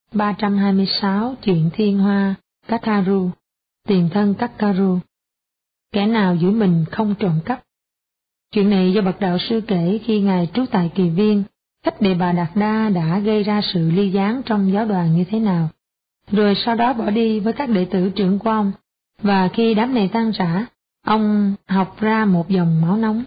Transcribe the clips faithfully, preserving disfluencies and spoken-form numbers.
ba trăm hai mươi sáu Chuyện Thiên Hoa Katharu, Tiền thân Katharu. Kẻ nào giữ mình không trộm cắp. Chuyện này do bậc đạo sư kể khi ngài trú tại Kỳ Viên, cách Đề Bà Đạt Đa đã gây ra sự ly gián trong giáo đoàn như thế nào. Rồi sau đó bỏ đi với các đệ tử trưởng của ông, và khi đám này tan rã, ông học ra một dòng máu nóng.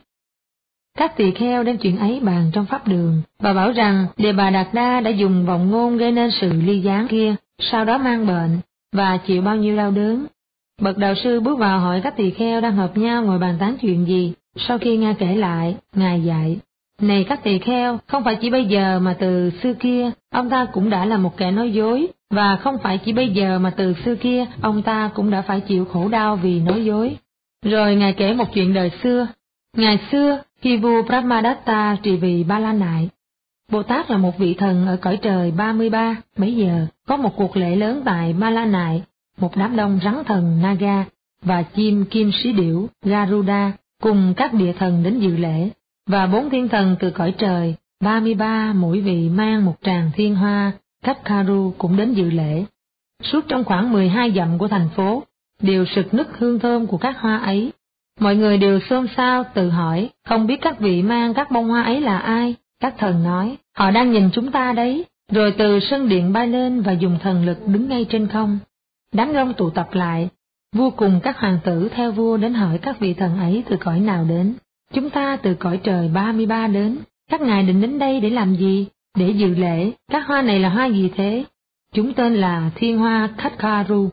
Các tỳ kheo đem chuyện ấy bàn trong pháp đường, và bảo rằng Đề Bà Đạt Đa đã dùng vọng ngôn gây nên sự ly gián kia, sau đó mang bệnh, và chịu bao nhiêu đau đớn. Bậc đạo sư bước vào hỏi các tỳ kheo đang hợp nhau ngồi bàn tán chuyện gì. Sau khi Ngài kể lại, Ngài dạy: Này các tỳ kheo, không phải chỉ bây giờ mà từ xưa kia, ông ta cũng đã là một kẻ nói dối, và không phải chỉ bây giờ mà từ xưa kia, ông ta cũng đã phải chịu khổ đau vì nói dối. Rồi Ngài kể một chuyện đời xưa. Ngày xưa, khi vua Brahmadatta trị vì Ba La Nại, Bồ Tát là một vị thần ở cõi trời ba mươi ba, bấy giờ có một cuộc lễ lớn tại Ba La Nại, một đám đông rắn thần Naga và chim kim sĩ điểu Garuda cùng các địa thần đến dự lễ, và bốn thiên thần từ cõi trời ba mươi ba mỗi vị mang một tràng thiên hoa Katharu cũng đến dự lễ. Suốt trong khoảng mười hai dặm của thành phố đều sực nức hương thơm của các hoa ấy. Mọi người đều xôn xao tự hỏi, không biết các vị mang các bông hoa ấy là ai. Các thần nói, họ đang nhìn chúng ta đấy. Rồi từ sân điện bay lên và dùng thần lực đứng ngay trên không. Đám đông tụ tập lại, vua cùng các hoàng tử theo vua đến hỏi các vị thần ấy từ cõi nào đến. Chúng ta từ cõi trời ba mươi ba đến. Các ngài định đến đây để làm gì? Để dự lễ. Các hoa này là hoa gì thế? Chúng tên là Thiên Hoa Katharu.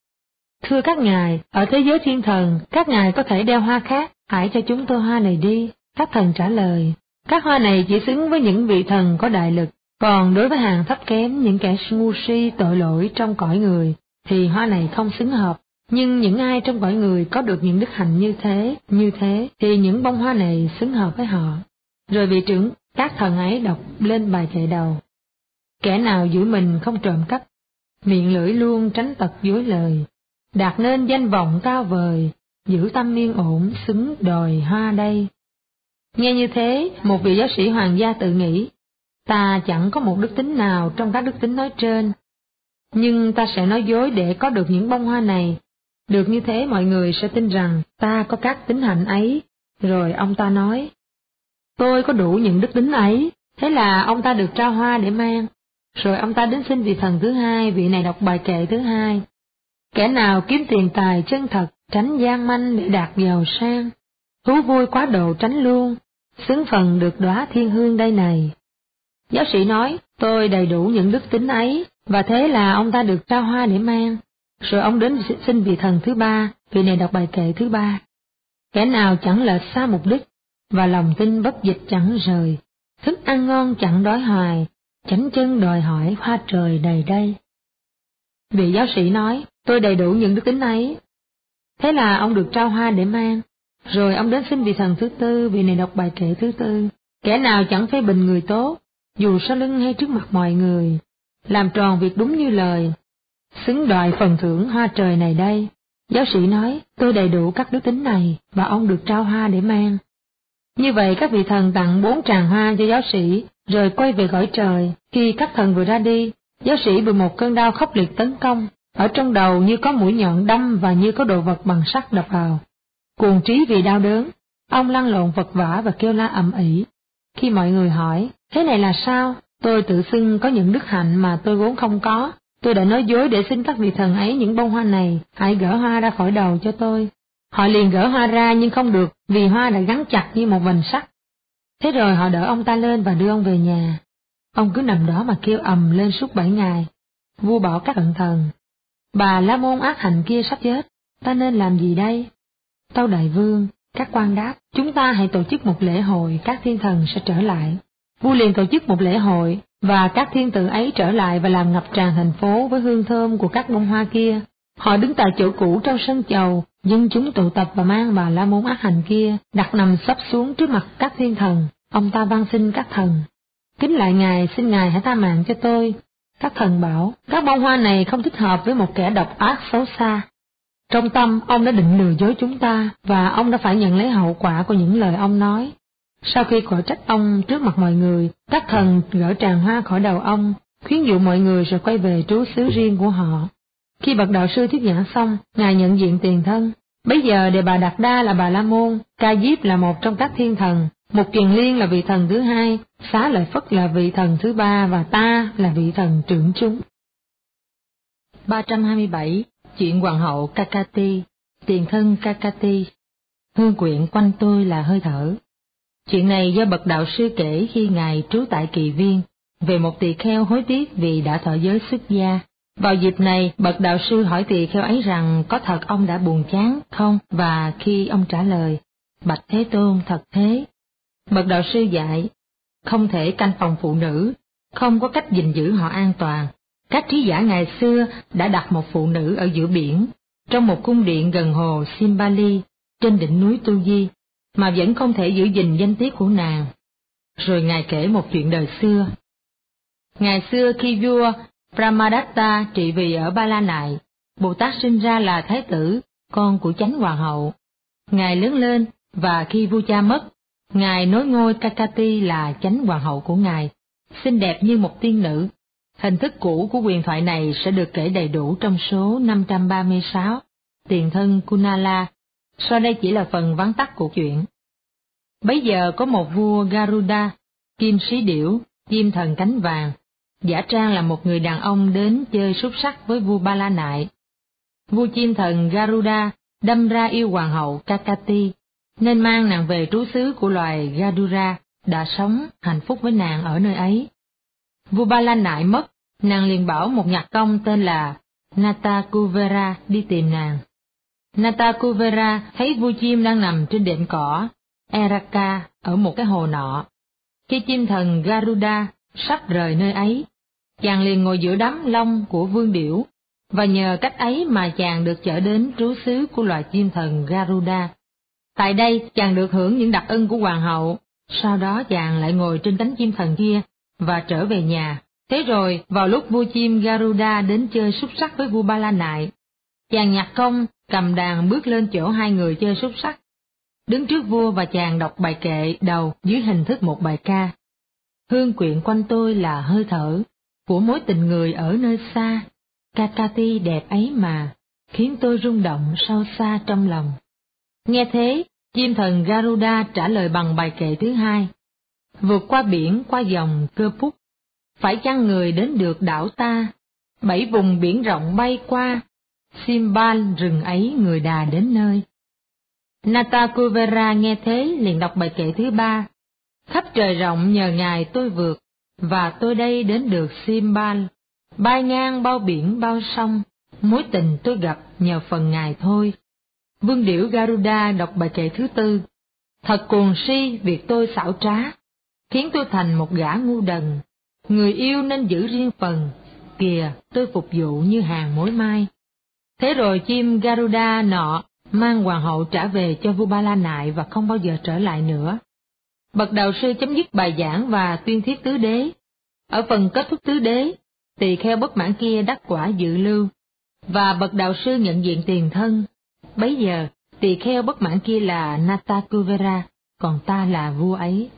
Thưa các ngài, ở thế giới thiên thần, các ngài có thể đeo hoa khác, hãy cho chúng tôi hoa này đi. Các thần trả lời, các hoa này chỉ xứng với những vị thần có đại lực, còn đối với hàng thấp kém, những kẻ ngu si tội lỗi trong cõi người, thì hoa này không xứng hợp. Nhưng những ai trong cõi người có được những đức hạnh như thế, như thế, thì những bông hoa này xứng hợp với họ. Rồi vị trưởng các thần ấy đọc lên bài kệ đầu. Kẻ nào giữ mình không trộm cắp, miệng lưỡi luôn tránh tật dối lời, đạt nên danh vọng cao vời, giữ tâm yên ổn xứng đòi hoa đây. Nghe như thế, một vị giáo sĩ hoàng gia tự nghĩ, ta chẳng có một đức tính nào trong các đức tính nói trên, nhưng ta sẽ nói dối để có được những bông hoa này. Được như thế mọi người sẽ tin rằng ta có các tính hạnh ấy. Rồi ông ta nói, tôi có đủ những đức tính ấy. Thế là ông ta được trao hoa để mang. Rồi ông ta đến xin vị thần thứ hai, vị này đọc bài kệ thứ hai. Kẻ nào kiếm tiền tài chân thật, tránh gian manh để đạt giàu sang, thú vui quá độ tránh luôn, xứng phần được đóa thiên hương đây này. Giáo sĩ nói, tôi đầy đủ những đức tính ấy, và thế là ông ta được trao hoa để mang. Rồi ông đến xin vị thần thứ ba, vị này đọc bài kệ thứ ba. Kẻ nào chẳng lệch xa mục đích, và lòng tin bất dịch chẳng rời, thức ăn ngon chẳng đói hoài, chánh chân đòi hỏi hoa trời đầy đây. Vị giáo sĩ nói, tôi đầy đủ những đức tính ấy. Thế là ông được trao hoa để mang. Rồi ông đến xin vị thần thứ tư, vị này đọc bài kệ thứ tư. Kẻ nào chẳng phê bình người tốt, dù sau lưng hay trước mặt mọi người, làm tròn việc đúng như lời, xứng đòi phần thưởng hoa trời này đây. Giáo sĩ nói, tôi đầy đủ các đức tính này, và ông được trao hoa để mang. Như vậy các vị thần tặng bốn tràng hoa cho giáo sĩ, rồi quay về cõi trời. Khi các thần vừa ra đi, giáo sĩ bị một cơn đau khốc liệt tấn công, ở trong đầu như có mũi nhọn đâm và như có đồ vật bằng sắt đập vào. Cuồng trí vì đau đớn, ông lăn lộn vật vã và kêu la ầm ĩ. Khi mọi người hỏi, thế này là sao? Tôi tự xưng có những đức hạnh mà tôi vốn không có. Tôi đã nói dối để xin các vị thần ấy những bông hoa này, hãy gỡ hoa ra khỏi đầu cho tôi. Họ liền gỡ hoa ra nhưng không được, vì hoa đã gắn chặt như một vành sắt. Thế rồi họ đỡ ông ta lên và đưa ông về nhà. Ông cứ nằm đó mà kêu ầm lên suốt bảy ngày. Vua bảo các cận thần, bà La Môn ác hạnh kia sắp chết, ta nên làm gì đây? Tâu đại vương, các quan đáp, chúng ta hãy tổ chức một lễ hội, các thiên thần sẽ trở lại. Vua liền tổ chức một lễ hội, và các thiên tử ấy trở lại và làm ngập tràn thành phố với hương thơm của các bông hoa kia. Họ đứng tại chỗ cũ trong sân chầu, dân chúng tụ tập và mang bà La Môn ác hành kia, đặt nằm sấp xuống trước mặt các thiên thần. Ông ta van xin các thần, kính lại ngài, xin ngài hãy tha mạng cho tôi. Các thần bảo, các bông hoa này không thích hợp với một kẻ độc ác xấu xa. Trong tâm, ông đã định lừa dối chúng ta, và ông đã phải nhận lấy hậu quả của những lời ông nói. Sau khi quở trách ông trước mặt mọi người, các thần gỡ tràng hoa khỏi đầu ông, khuyến dụ mọi người rồi quay về trú xứ riêng của họ. Khi bậc đạo sư thuyết giảng xong, Ngài nhận diện tiền thân. Bấy giờ Đề Bà Đạt Đa là Bà La Môn, Ca Diếp là một trong các thiên thần, Mục Kiền Liên là vị thần thứ hai, Xá Lợi Phất là vị thần thứ ba và ta là vị thần trưởng chúng. ba trăm hai mươi bảy. Chuyện Hoàng hậu Kakati. Tiền thân Kakati. Hương quyện quanh tôi là hơi thở. Chuyện này do bậc đạo sư kể khi Ngài trú tại Kỳ Viên, về một tỳ kheo hối tiếc vì đã thọ giới xuất gia. Vào dịp này, bậc đạo sư hỏi tỳ kheo ấy rằng có thật ông đã buồn chán không, và khi ông trả lời, bạch Thế Tôn thật thế. Bậc đạo sư dạy, không thể canh phòng phụ nữ, không có cách gìn giữ họ an toàn. Các trí giả ngày xưa đã đặt một phụ nữ ở giữa biển, trong một cung điện gần hồ Simbali, trên đỉnh núi Tu Di, mà vẫn không thể giữ gìn danh tiết của nàng. Rồi Ngài kể một chuyện đời xưa. Ngày xưa khi vua Brahmadatta trị vì ở Ba La Nại, Bồ Tát sinh ra là Thái tử, con của Chánh Hoàng hậu. Ngài lớn lên, và khi vua cha mất, Ngài nối ngôi Kakati là Chánh Hoàng hậu của Ngài, xinh đẹp như một tiên nữ. Hình thức cũ của huyền thoại này sẽ được kể đầy đủ trong số năm trăm ba mươi sáu, tiền thân Kunala, sau đây chỉ là phần vắn tắt của chuyện. Bấy giờ có một vua Garuda, kim sĩ điểu, chim thần cánh vàng, giả trang là một người đàn ông đến chơi xúc sắc với vua Ba La Nại. Vua chim thần Garuda đâm ra yêu hoàng hậu Kakati, nên mang nàng về trú xứ của loài Gadura, đã sống hạnh phúc với nàng ở nơi ấy. Vua Ba La Nại mất, nàng liền bảo một nhạc công tên là Natakuvera đi tìm nàng. Natakuvera thấy vua chim đang nằm trên đệm cỏ Eraka ở một cái hồ nọ. Khi chim thần Garuda sắp rời nơi ấy, chàng liền ngồi giữa đám lông của vương điểu, và nhờ cách ấy mà chàng được chở đến trú xứ của loài chim thần Garuda. Tại đây chàng được hưởng những đặc ân của hoàng hậu, sau đó chàng lại ngồi trên cánh chim thần kia và trở về nhà. Thế rồi vào lúc vua chim Garuda đến chơi xúc sắc với vua Ba La Nại, chàng nhạc công cầm đàn bước lên chỗ hai người chơi xúc sắc, đứng trước vua và chàng đọc bài kệ đầu dưới hình thức một bài ca. Hương quyện quanh tôi là hơi thở của mối tình người ở nơi xa, Kakati đẹp ấy mà, khiến tôi rung động sâu xa trong lòng. Nghe thế, chim thần Garuda trả lời bằng bài kệ thứ hai. Vượt qua biển qua dòng Cơ Púc, phải chăng người đến được đảo ta, bảy vùng biển rộng bay qua, Simbal rừng ấy người đà đến nơi. Natakuvera nghe thế liền đọc bài kệ thứ ba. Khắp trời rộng nhờ Ngài tôi vượt, và tôi đây đến được Simbal, bay ngang bao biển bao sông, mối tình tôi gặp nhờ phần Ngài thôi. Vương điểu Garuda đọc bài kệ thứ tư. Thật cuồng si việc tôi xảo trá, khiến tôi thành một gã ngu đần, người yêu nên giữ riêng phần, kìa tôi phục vụ như hàng mối mai. Thế rồi chim Garuda nọ mang hoàng hậu trả về cho vua Ba La Nại và không bao giờ trở lại nữa. Bậc đạo sư chấm dứt bài giảng và tuyên thuyết tứ đế. Ở phần kết thúc tứ đế, tỳ kheo bất mãn kia đắc quả dự lưu, và bậc đạo sư nhận diện tiền thân. Bấy giờ, tỳ kheo bất mãn kia là Natakuvera, còn ta là vua ấy.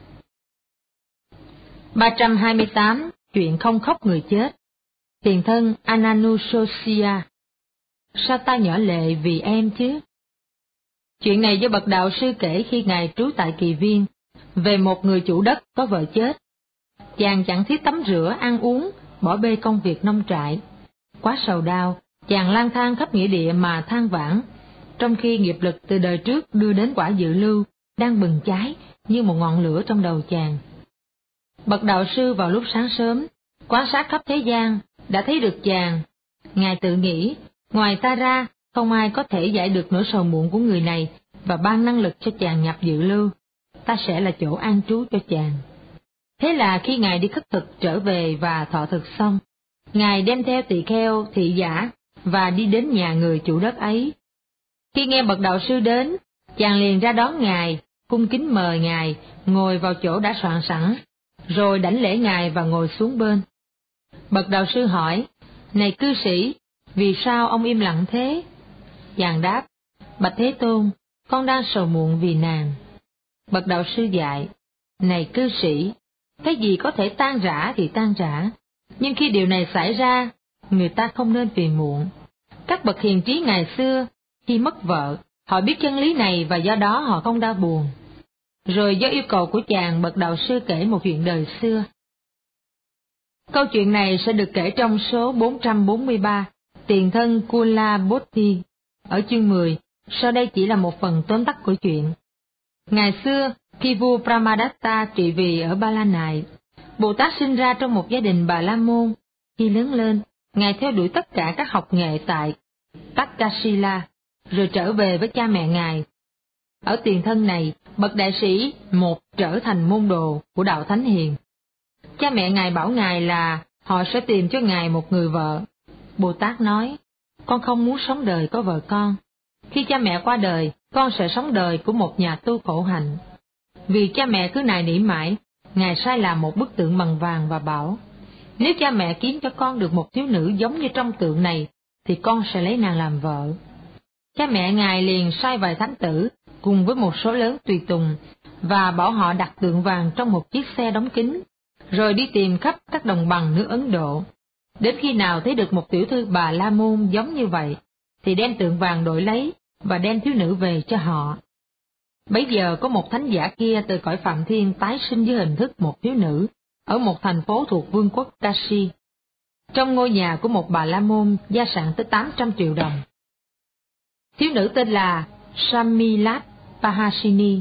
ba trăm hai mươi tám. Chuyện không khóc người chết. Tiền thân Ananusosia. Sao ta nhỏ lệ vì em chứ? Chuyện này do bậc đạo sư kể khi Ngài trú tại Kỳ Viên, về một người chủ đất có vợ chết. Chàng chẳng thiết tắm rửa, ăn uống, bỏ bê công việc nông trại. Quá sầu đau, chàng lang thang khắp nghĩa địa mà than vãn, trong khi nghiệp lực từ đời trước đưa đến quả dự lưu, đang bừng cháy như một ngọn lửa trong đầu chàng. Bậc đạo sư vào lúc sáng sớm, quan sát khắp thế gian, đã thấy được chàng. Ngài tự nghĩ, ngoài ta ra, không ai có thể giải được nỗi sầu muộn của người này và ban năng lực cho chàng nhập dự lưu. Ta sẽ là chỗ an trú cho chàng. Thế là khi Ngài đi khất thực trở về và thọ thực xong, Ngài đem theo tỳ kheo, thị giả và đi đến nhà người chủ đất ấy. Khi nghe bậc đạo sư đến, chàng liền ra đón Ngài, cung kính mời Ngài ngồi vào chỗ đã soạn sẵn, rồi đảnh lễ Ngài và ngồi xuống bên. Bậc đạo sư hỏi, này cư sĩ, vì sao ông im lặng thế? Chàng đáp, bạch Thế Tôn, con đang sầu muộn vì nàng. Bậc đạo sư dạy, này cư sĩ, cái gì có thể tan rã thì tan rã, Nhưng khi điều này xảy ra, người ta không nên phiền muộn. Các bậc hiền trí ngày xưa, khi mất vợ, họ biết chân lý này và do đó họ không đau buồn. Rồi do yêu cầu của chàng, bậc đạo sư kể một chuyện đời xưa. Câu chuyện này sẽ được kể trong số bốn trăm bốn mươi ba, Tiền thân Kulabodhi, ở chương mười, sau đây chỉ là một phần tóm tắt của chuyện. Ngày xưa, khi vua Brahmadatta trị vì ở Ba La Nại, Bồ Tát sinh ra trong một gia đình Bà La Môn. Khi lớn lên, Ngài theo đuổi tất cả các học nghệ tại Takshashila, rồi trở về với cha mẹ Ngài. Ở tiền thân này, bậc đại sĩ một trở thành môn đồ của đạo Thánh Hiền. Cha mẹ Ngài bảo Ngài là họ sẽ tìm cho Ngài một người vợ. Bồ Tát nói, con không muốn sống đời có vợ con. Khi cha mẹ qua đời, con sẽ sống đời của một nhà tu khổ hạnh. Vì cha mẹ cứ nài nỉ mãi, Ngài sai làm một bức tượng bằng vàng và bảo, nếu cha mẹ kiếm cho con được một thiếu nữ giống như trong tượng này, thì con sẽ lấy nàng làm vợ. Cha mẹ Ngài liền sai vài thánh tử, cùng với một số lớn tùy tùng, và bảo họ đặt tượng vàng trong một chiếc xe đóng kín, rồi đi tìm khắp các đồng bằng nước Ấn Độ. Đến khi nào thấy được một tiểu thư Bà La Môn giống như vậy, thì đem tượng vàng đổi lấy, và đem thiếu nữ về cho họ. Bấy giờ có một thánh giả kia từ cõi Phạm Thiên tái sinh dưới hình thức một thiếu nữ, ở một thành phố thuộc vương quốc Kashi. Trong ngôi nhà của một Bà La Môn gia sản tới tám trăm triệu đồng. Thiếu nữ tên là Samilat Pahasini.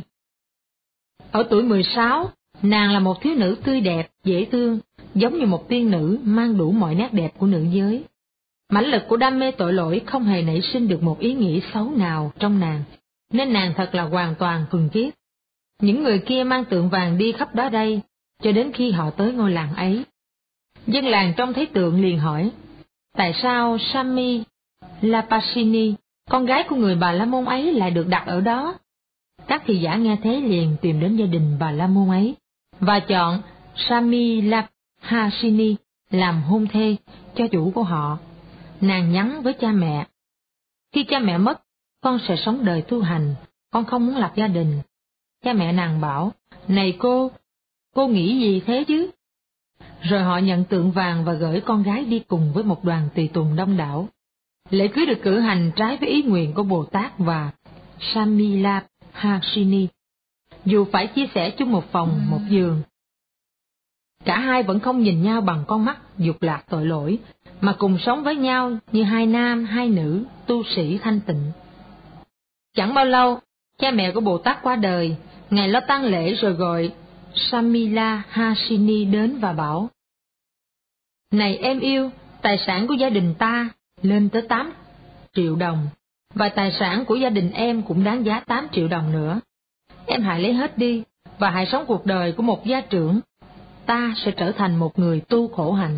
Ở tuổi mười sáu, nàng là một thiếu nữ tươi đẹp, dễ thương, giống như một tiên nữ mang đủ mọi nét đẹp của nữ giới. Mãnh lực của đam mê tội lỗi không hề nảy sinh được một ý nghĩ xấu nào trong nàng, nên nàng thật là hoàn toàn thuần khiết. Những người kia mang tượng vàng đi khắp đó đây, cho đến khi họ tới ngôi làng ấy. Dân làng trông thấy tượng liền hỏi, tại sao Sami Lapasini, con gái của người Bà La Môn ấy lại được đặt ở đó? Các thị giả nghe thế liền tìm đến gia đình Bà La Môn ấy, và chọn Sami Lapasini làm hôn thê cho chủ của họ. Nàng nhắn với cha mẹ, khi cha mẹ mất, con sẽ sống đời tu hành, con không muốn lập gia đình. Cha mẹ nàng bảo, này cô, cô nghĩ gì thế chứ? Rồi họ nhận tượng vàng và gửi con gái đi cùng với một đoàn tùy tùng đông đảo. Lễ cưới được cử hành trái với ý nguyện của Bồ Tát và Samila Hasini. Dù phải chia sẻ chung một phòng, một giường, cả hai vẫn không nhìn nhau bằng con mắt dục lạc tội lỗi, mà cùng sống với nhau như hai nam hai nữ tu sĩ thanh tịnh. Chẳng bao lâu, cha mẹ của Bồ Tát qua đời. Ngài lo tang lễ rồi gọi Samila Hasini đến và bảo, này em yêu, tài sản của gia đình ta lên tới tám triệu đồng, và tài sản của gia đình em cũng đáng giá tám triệu đồng nữa. Em hãy lấy hết đi, và hãy sống cuộc đời của một gia trưởng. Ta sẽ trở thành một người tu khổ hạnh.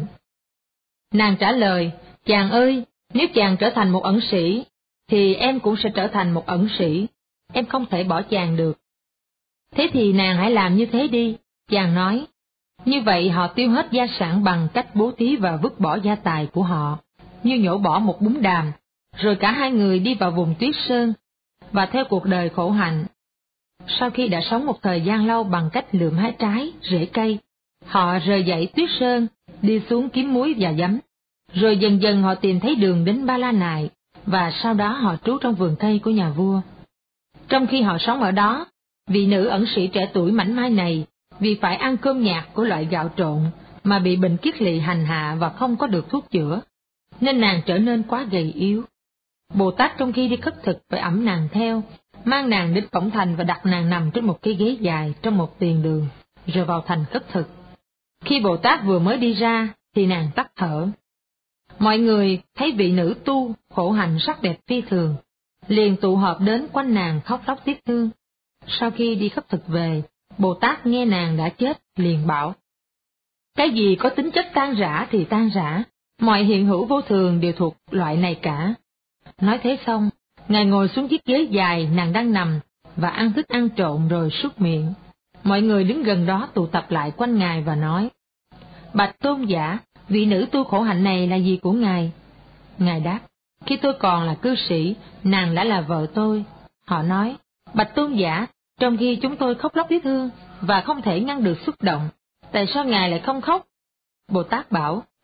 Nàng trả lời, chàng ơi, nếu chàng trở thành một ẩn sĩ, thì em cũng sẽ trở thành một ẩn sĩ. Em không thể bỏ chàng được. Thế thì nàng hãy làm như thế đi, chàng nói. Như vậy họ tiêu hết gia sản bằng cách bố thí và vứt bỏ gia tài của họ, như nhổ bỏ một bún đàm, rồi cả hai người đi vào vùng tuyết sơn, và theo cuộc đời khổ hạnh. Sau khi đã sống một thời gian lâu bằng cách lượm hái trái, rễ cây, họ rời dậy tuyết sơn, đi xuống kiếm muối và giấm. Rồi dần dần họ tìm thấy đường đến Ba La Nại, và sau đó họ trú trong vườn cây của nhà vua. Trong khi họ sống ở đó, vị nữ ẩn sĩ trẻ tuổi mảnh mai này, vì phải ăn cơm nhạt của loại gạo trộn, mà bị bệnh kiết lỵ hành hạ và không có được thuốc chữa, nên nàng trở nên quá gầy yếu. Bồ Tát trong khi đi khất thực phải ẵm nàng theo, mang nàng đến cổng thành và đặt nàng nằm trên một cái ghế dài trong một tiền đường, rồi vào thành khất thực. Khi Bồ Tát vừa mới đi ra, thì nàng tắt thở. Mọi người thấy vị nữ tu khổ hạnh sắc đẹp phi thường, liền tụ họp đến quanh nàng khóc lóc tiếc thương. Sau khi đi khất thực về, Bồ Tát nghe nàng đã chết, liền bảo, cái gì có tính chất tan rã thì tan rã, mọi hiện hữu vô thường đều thuộc loại này cả. Nói thế xong, Ngài ngồi xuống chiếc ghế dài nàng đang nằm, và ăn thức ăn trộn rồi súc miệng. Mọi người đứng gần đó tụ tập lại quanh Ngài và nói, bạch tôn giả, vị nữ tu khổ hạnh này là gì của Ngài? Ngài đáp, khi tôi còn là cư sĩ, nàng đã là vợ tôi. Họ nói, bạch tôn giả, trong khi chúng tôi khóc lóc tiếc thương, và không thể ngăn được xúc động, tại sao Ngài lại không khóc? Bồ Tát bảo,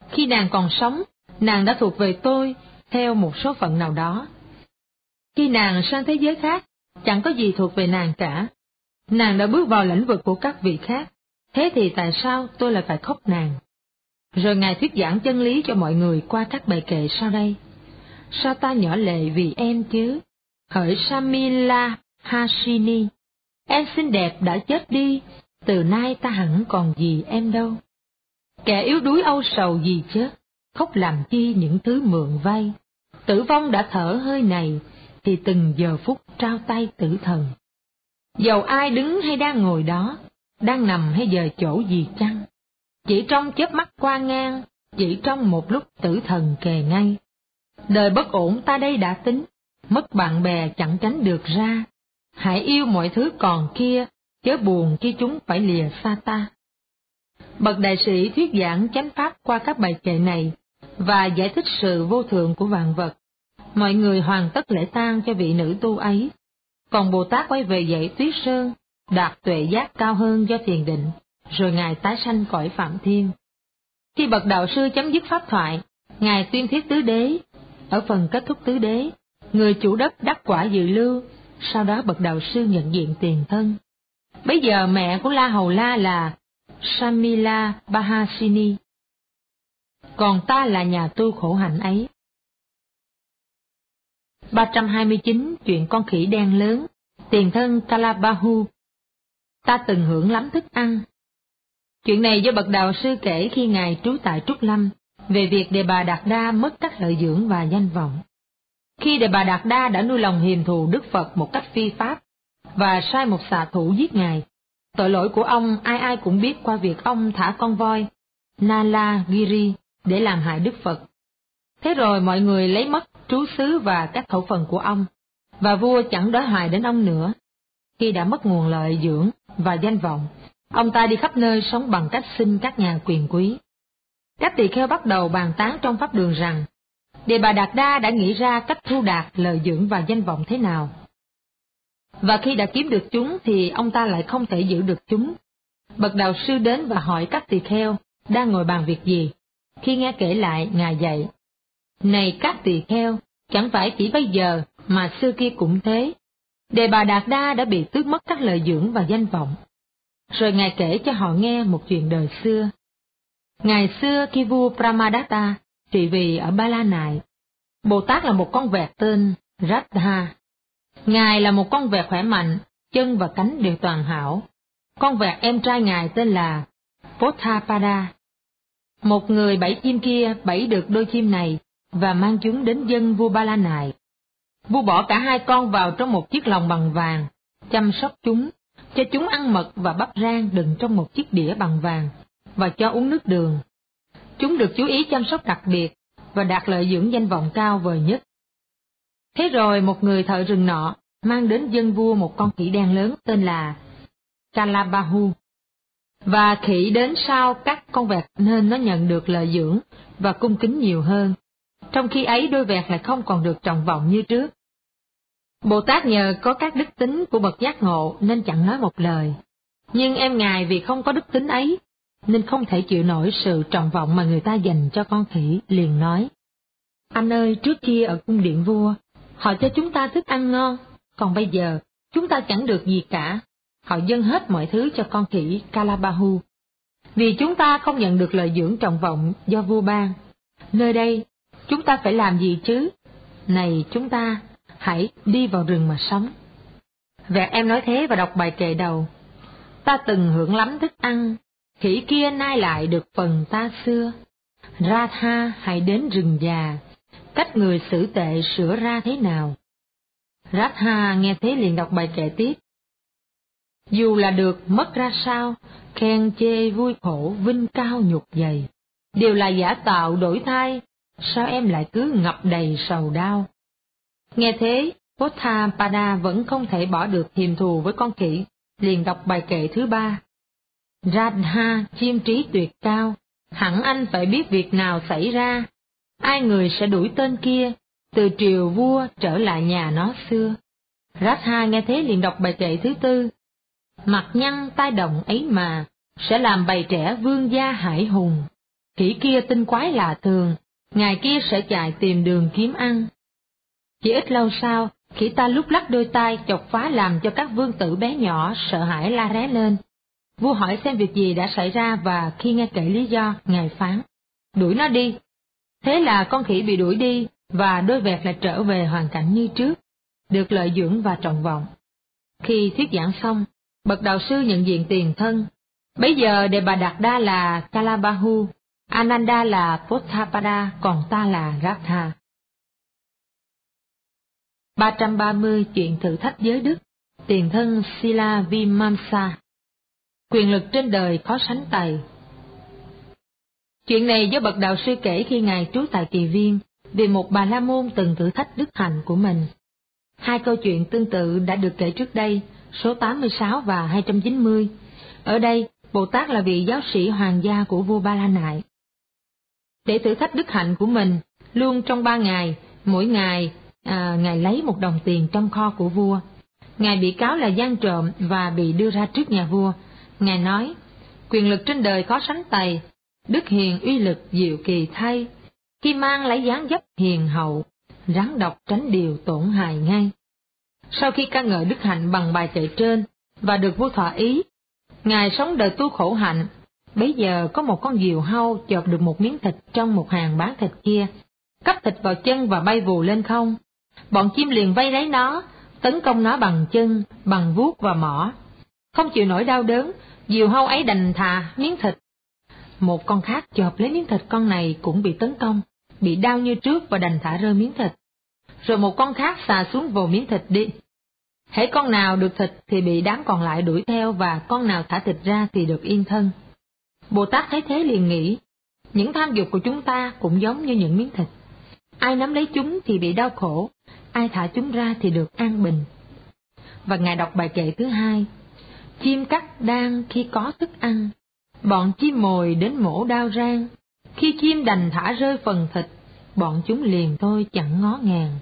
Khi nàng còn sống, nàng đã thuộc về tôi theo một số phận nào đó. Khi nàng sang thế giới khác, chẳng có gì thuộc về nàng cả. Nàng đã bước vào lĩnh vực của các vị khác, thế thì tại sao tôi lại phải khóc nàng? Rồi Ngài thuyết giảng chân lý cho mọi người qua các bài kệ sau đây. Sao ta nhỏ lệ vì em chứ? Hỡi Samila Hasini, em xinh đẹp đã chết đi, từ nay ta hẳn còn gì em đâu. Kẻ yếu đuối âu sầu gì chứ, khóc làm chi những thứ mượn vay. Tử vong đã thở hơi này, thì từng giờ phút trao tay tử thần. Dầu ai đứng hay đang ngồi đó, đang nằm hay dời chỗ gì chăng, chỉ trong chớp mắt qua ngang, chỉ trong một lúc tử thần kề ngay. Đời bất ổn ta đây đã tính, mất bạn bè chẳng tránh được ra. Hãy yêu mọi thứ còn kia, chớ buồn khi chúng phải lìa xa ta. Bậc đại sĩ thuyết giảng chánh pháp qua các bài kệ này, và giải thích sự vô thượng của vạn vật. Mọi người hoàn tất lễ tang cho vị nữ tu ấy. Còn Bồ Tát quay về dãy Tuyết Sơn, đạt tuệ giác cao hơn do thiền định, rồi Ngài tái sanh cõi Phạm Thiên. Khi bậc đạo sư chấm dứt pháp thoại, Ngài tuyên thuyết tứ đế. Ở phần kết thúc tứ đế, người chủ đất đắc quả dự lưu, sau đó bậc đạo sư nhận diện tiền thân. Bấy giờ mẹ của La Hầu La là Samila Bahasini, còn ta là nhà tu khổ hạnh ấy. ba trăm hai mươi chín. Chuyện con khỉ đen lớn, tiền thân Kalabahu. Ta từng hưởng lắm thức ăn. Chuyện này do bậc đạo sư kể khi Ngài trú tại Trúc Lâm, về việc Đề Bà Đạt Đa mất các lợi dưỡng và danh vọng. Khi Đề Bà Đạt Đa đã nuôi lòng hiềm thù Đức Phật một cách phi pháp, và sai một xạ thủ giết Ngài, tội lỗi của ông ai ai cũng biết qua việc ông thả con voi Nalagiri để làm hại Đức Phật. Thế rồi mọi người lấy mất trú xứ và các khẩu phần của ông, và vua chẳng đói hoài đến ông nữa. Khi đã mất nguồn lợi dưỡng và danh vọng, ông ta đi khắp nơi sống bằng cách xin các nhà quyền quý. Các tỳ kheo bắt đầu bàn tán trong pháp đường rằng, Đề Bà Đạt Đa đã nghĩ ra cách thu đạt lợi dưỡng và danh vọng thế nào. Và khi đã kiếm được chúng thì ông ta lại không thể giữ được chúng. Bậc đạo sư đến và hỏi các tỳ kheo đang ngồi bàn việc gì. Khi nghe kể lại, Ngài dạy, này các tỳ kheo, chẳng phải chỉ bây giờ mà xưa kia cũng thế. Đề Bà Đạt Đa đã bị tước mất các lợi dưỡng và danh vọng. Rồi Ngài kể cho họ nghe một chuyện đời xưa. Ngày xưa khi vua Pramadatta trị vì ở Ba La Nại, Bồ Tát là một con vẹt tên Radha. Ngài là một con vẹt khỏe mạnh, chân và cánh đều toàn hảo. Con vẹt em trai Ngài tên là Potthapada. Một người bẫy chim kia bẫy được đôi chim này và mang chúng đến dâng vua Ba La Nại. Vua bỏ cả hai con vào trong một chiếc lồng bằng vàng, chăm sóc chúng, cho chúng ăn mật và bắp rang đựng trong một chiếc đĩa bằng vàng, và cho uống nước đường. Chúng được chú ý chăm sóc đặc biệt và đạt lợi dưỡng danh vọng cao vời nhất. Thế rồi một người thợ rừng nọ mang đến dâng vua một con khỉ đen lớn tên là Kalabahu. Và khỉ đến sau các con vẹt nên nó nhận được lợi dưỡng và cung kính nhiều hơn. Trong khi ấy đôi vẹt lại không còn được trọng vọng như trước. Bồ Tát nhờ có các đức tính của bậc giác ngộ nên chẳng nói một lời. Nhưng em Ngài vì không có đức tính ấy, nên không thể chịu nổi sự trọng vọng mà người ta dành cho con khỉ, liền nói, anh ơi, trước kia ở cung điện vua, họ cho chúng ta thức ăn ngon, còn bây giờ, chúng ta chẳng được gì cả. Họ dâng hết mọi thứ cho con khỉ Kalabahu. Vì chúng ta không nhận được lợi dưỡng trọng vọng do vua ban. Nơi đây, chúng ta phải làm gì chứ? Này chúng ta, hãy đi vào rừng mà sống. Vẹt em nói thế và đọc bài kệ đầu. Ta từng hưởng lắm thức ăn, khỉ kia nay lại được phần ta xưa. Radha hãy đến rừng già, cách người xử tệ sửa ra thế nào? Radha nghe thế liền đọc bài kệ tiếp. Dù là được mất ra sao, khen chê vui khổ vinh cao nhục dày, đều là giả tạo đổi thay, sao em lại cứ ngập đầy sầu đau? Nghe thế, Potthapada vẫn không thể bỏ được hiềm thù với con khỉ, liền đọc bài kệ thứ ba. Radha chiêm trí tuyệt cao, hẳn anh phải biết việc nào xảy ra, ai người sẽ đuổi tên kia, từ triều vua trở lại nhà nó xưa. Radha nghe thế liền đọc bài kệ thứ tư. Mặt nhăn tai động ấy mà, sẽ làm bầy trẻ vương gia hải hùng, Khỉ kia tinh quái lạ thường, ngày kia sẽ chạy tìm đường kiếm ăn. Chỉ ít lâu sau, khỉ ta lúc lắc đôi tai chọc phá làm cho các vương tử bé nhỏ sợ hãi la ré lên. Vua hỏi xem việc gì đã xảy ra và khi nghe kể lý do, ngài phán, đuổi nó đi. Thế là con khỉ bị đuổi đi và đôi vẹt lại trở về hoàn cảnh như trước, được lợi dưỡng và trọng vọng. Khi thuyết giảng xong, bậc đạo sư nhận diện tiền thân. Bấy giờ Đề Bà Đạt Đa là Kalabahu, Ananda là Potthapada, còn ta là Ratha. ba trăm ba mươi chuyện thử thách giới đức. Tiền thân Sila Vimamsa. Quyền lực trên đời khó sánh tày. Chuyện này do bậc đạo sư kể khi ngài trú tại Kỳ Viên, về một Bà La Môn từng thử thách đức hạnh của mình. Hai câu chuyện tương tự đã được kể trước đây, số tám mươi sáu và hai trăm chín mươi. Ở đây, Bồ Tát là vị giáo sĩ hoàng gia của vua Ba La Nại. Để thử thách đức hạnh của mình, luôn trong ba ngày, mỗi ngày, à, ngài lấy một đồng tiền trong kho của vua. Ngài bị cáo là gian trộm và bị đưa ra trước nhà vua. Ngài nói, quyền lực trên đời khó sánh tày, đức hiền uy lực diệu kỳ thay, khi mang lấy dáng dấp hiền hậu, rắn độc tránh điều tổn hại ngay. Sau khi ca ngợi đức hạnh bằng bài kệ trên và được vua thỏa ý, ngài sống đời tu khổ hạnh. Bấy giờ có một con diều hâu chộp được một miếng thịt trong một hàng bán thịt kia, cắp thịt vào chân và bay vù lên không. Bọn chim liền vây lấy nó, tấn công nó bằng chân, bằng vuốt và mỏ. Không chịu nổi đau đớn, diều hâu ấy đành thà miếng thịt. Một con khác chộp lấy miếng thịt con này cũng bị tấn công, bị đau như trước và đành thả rơi miếng thịt. Rồi một con khác xà xuống vồ miếng thịt đi. Hễ con nào được thịt thì bị đám còn lại đuổi theo, và con nào thả thịt ra thì được yên thân. Bồ Tát thấy thế liền nghĩ, những tham dục của chúng ta cũng giống như những miếng thịt. Ai nắm lấy chúng thì bị đau khổ, ai thả chúng ra thì được an bình. Và ngài đọc bài kệ thứ hai, chim cắt đang khi có thức ăn, bọn chim mồi đến mổ đao rang, khi chim đành thả rơi phần thịt, bọn chúng liền thôi chẳng ngó ngàng.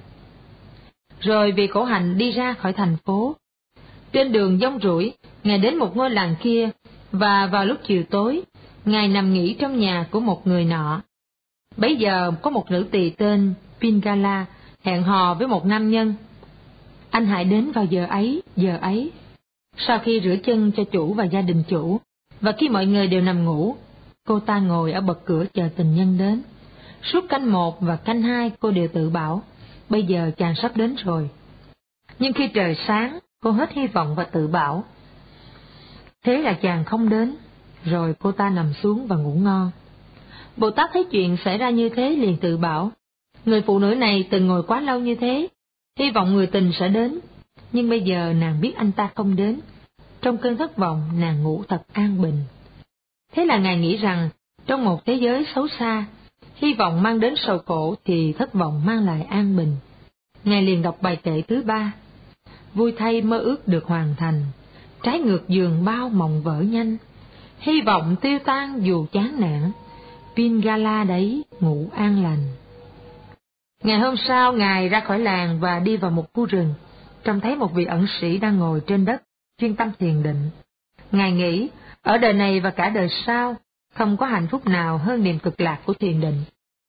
Rồi vì khổ hạnh đi ra khỏi thành phố. Trên đường dông rủi, ngài đến một ngôi làng kia, và vào lúc chiều tối, ngài nằm nghỉ trong nhà của một người nọ. Bấy giờ có một nữ tỳ tên Pingala hẹn hò với một nam nhân. Anh hãy đến vào giờ ấy, giờ ấy. Sau khi rửa chân cho chủ và gia đình chủ, và khi mọi người đều nằm ngủ, cô ta ngồi ở bậc cửa chờ tình nhân đến. Suốt canh một và canh hai cô đều tự bảo, bây giờ chàng sắp đến rồi. Nhưng khi trời sáng, cô hết hy vọng và tự bảo, thế là chàng không đến. Rồi cô ta nằm xuống và ngủ ngon. Bồ Tát thấy chuyện xảy ra như thế liền tự bảo, người phụ nữ này từng ngồi quá lâu như thế, hy vọng người tình sẽ đến, nhưng bây giờ nàng biết anh ta không đến. Trong cơn thất vọng, nàng ngủ thật an bình. Thế là ngài nghĩ rằng, trong một thế giới xấu xa, hy vọng mang đến sầu khổ thì thất vọng mang lại an bình. Ngài liền đọc bài kệ thứ ba, vui thay mơ ước được hoàn thành, trái ngược giường bao mộng vỡ nhanh, hy vọng tiêu tan dù chán nản, Pingala đấy ngủ an lành. Ngày hôm sau, ngài ra khỏi làng và đi vào một khu rừng, trông thấy một vị ẩn sĩ đang ngồi trên đất, chuyên tâm thiền định. Ngài nghĩ, ở đời này và cả đời sau, không có hạnh phúc nào hơn niềm cực lạc của thiền định.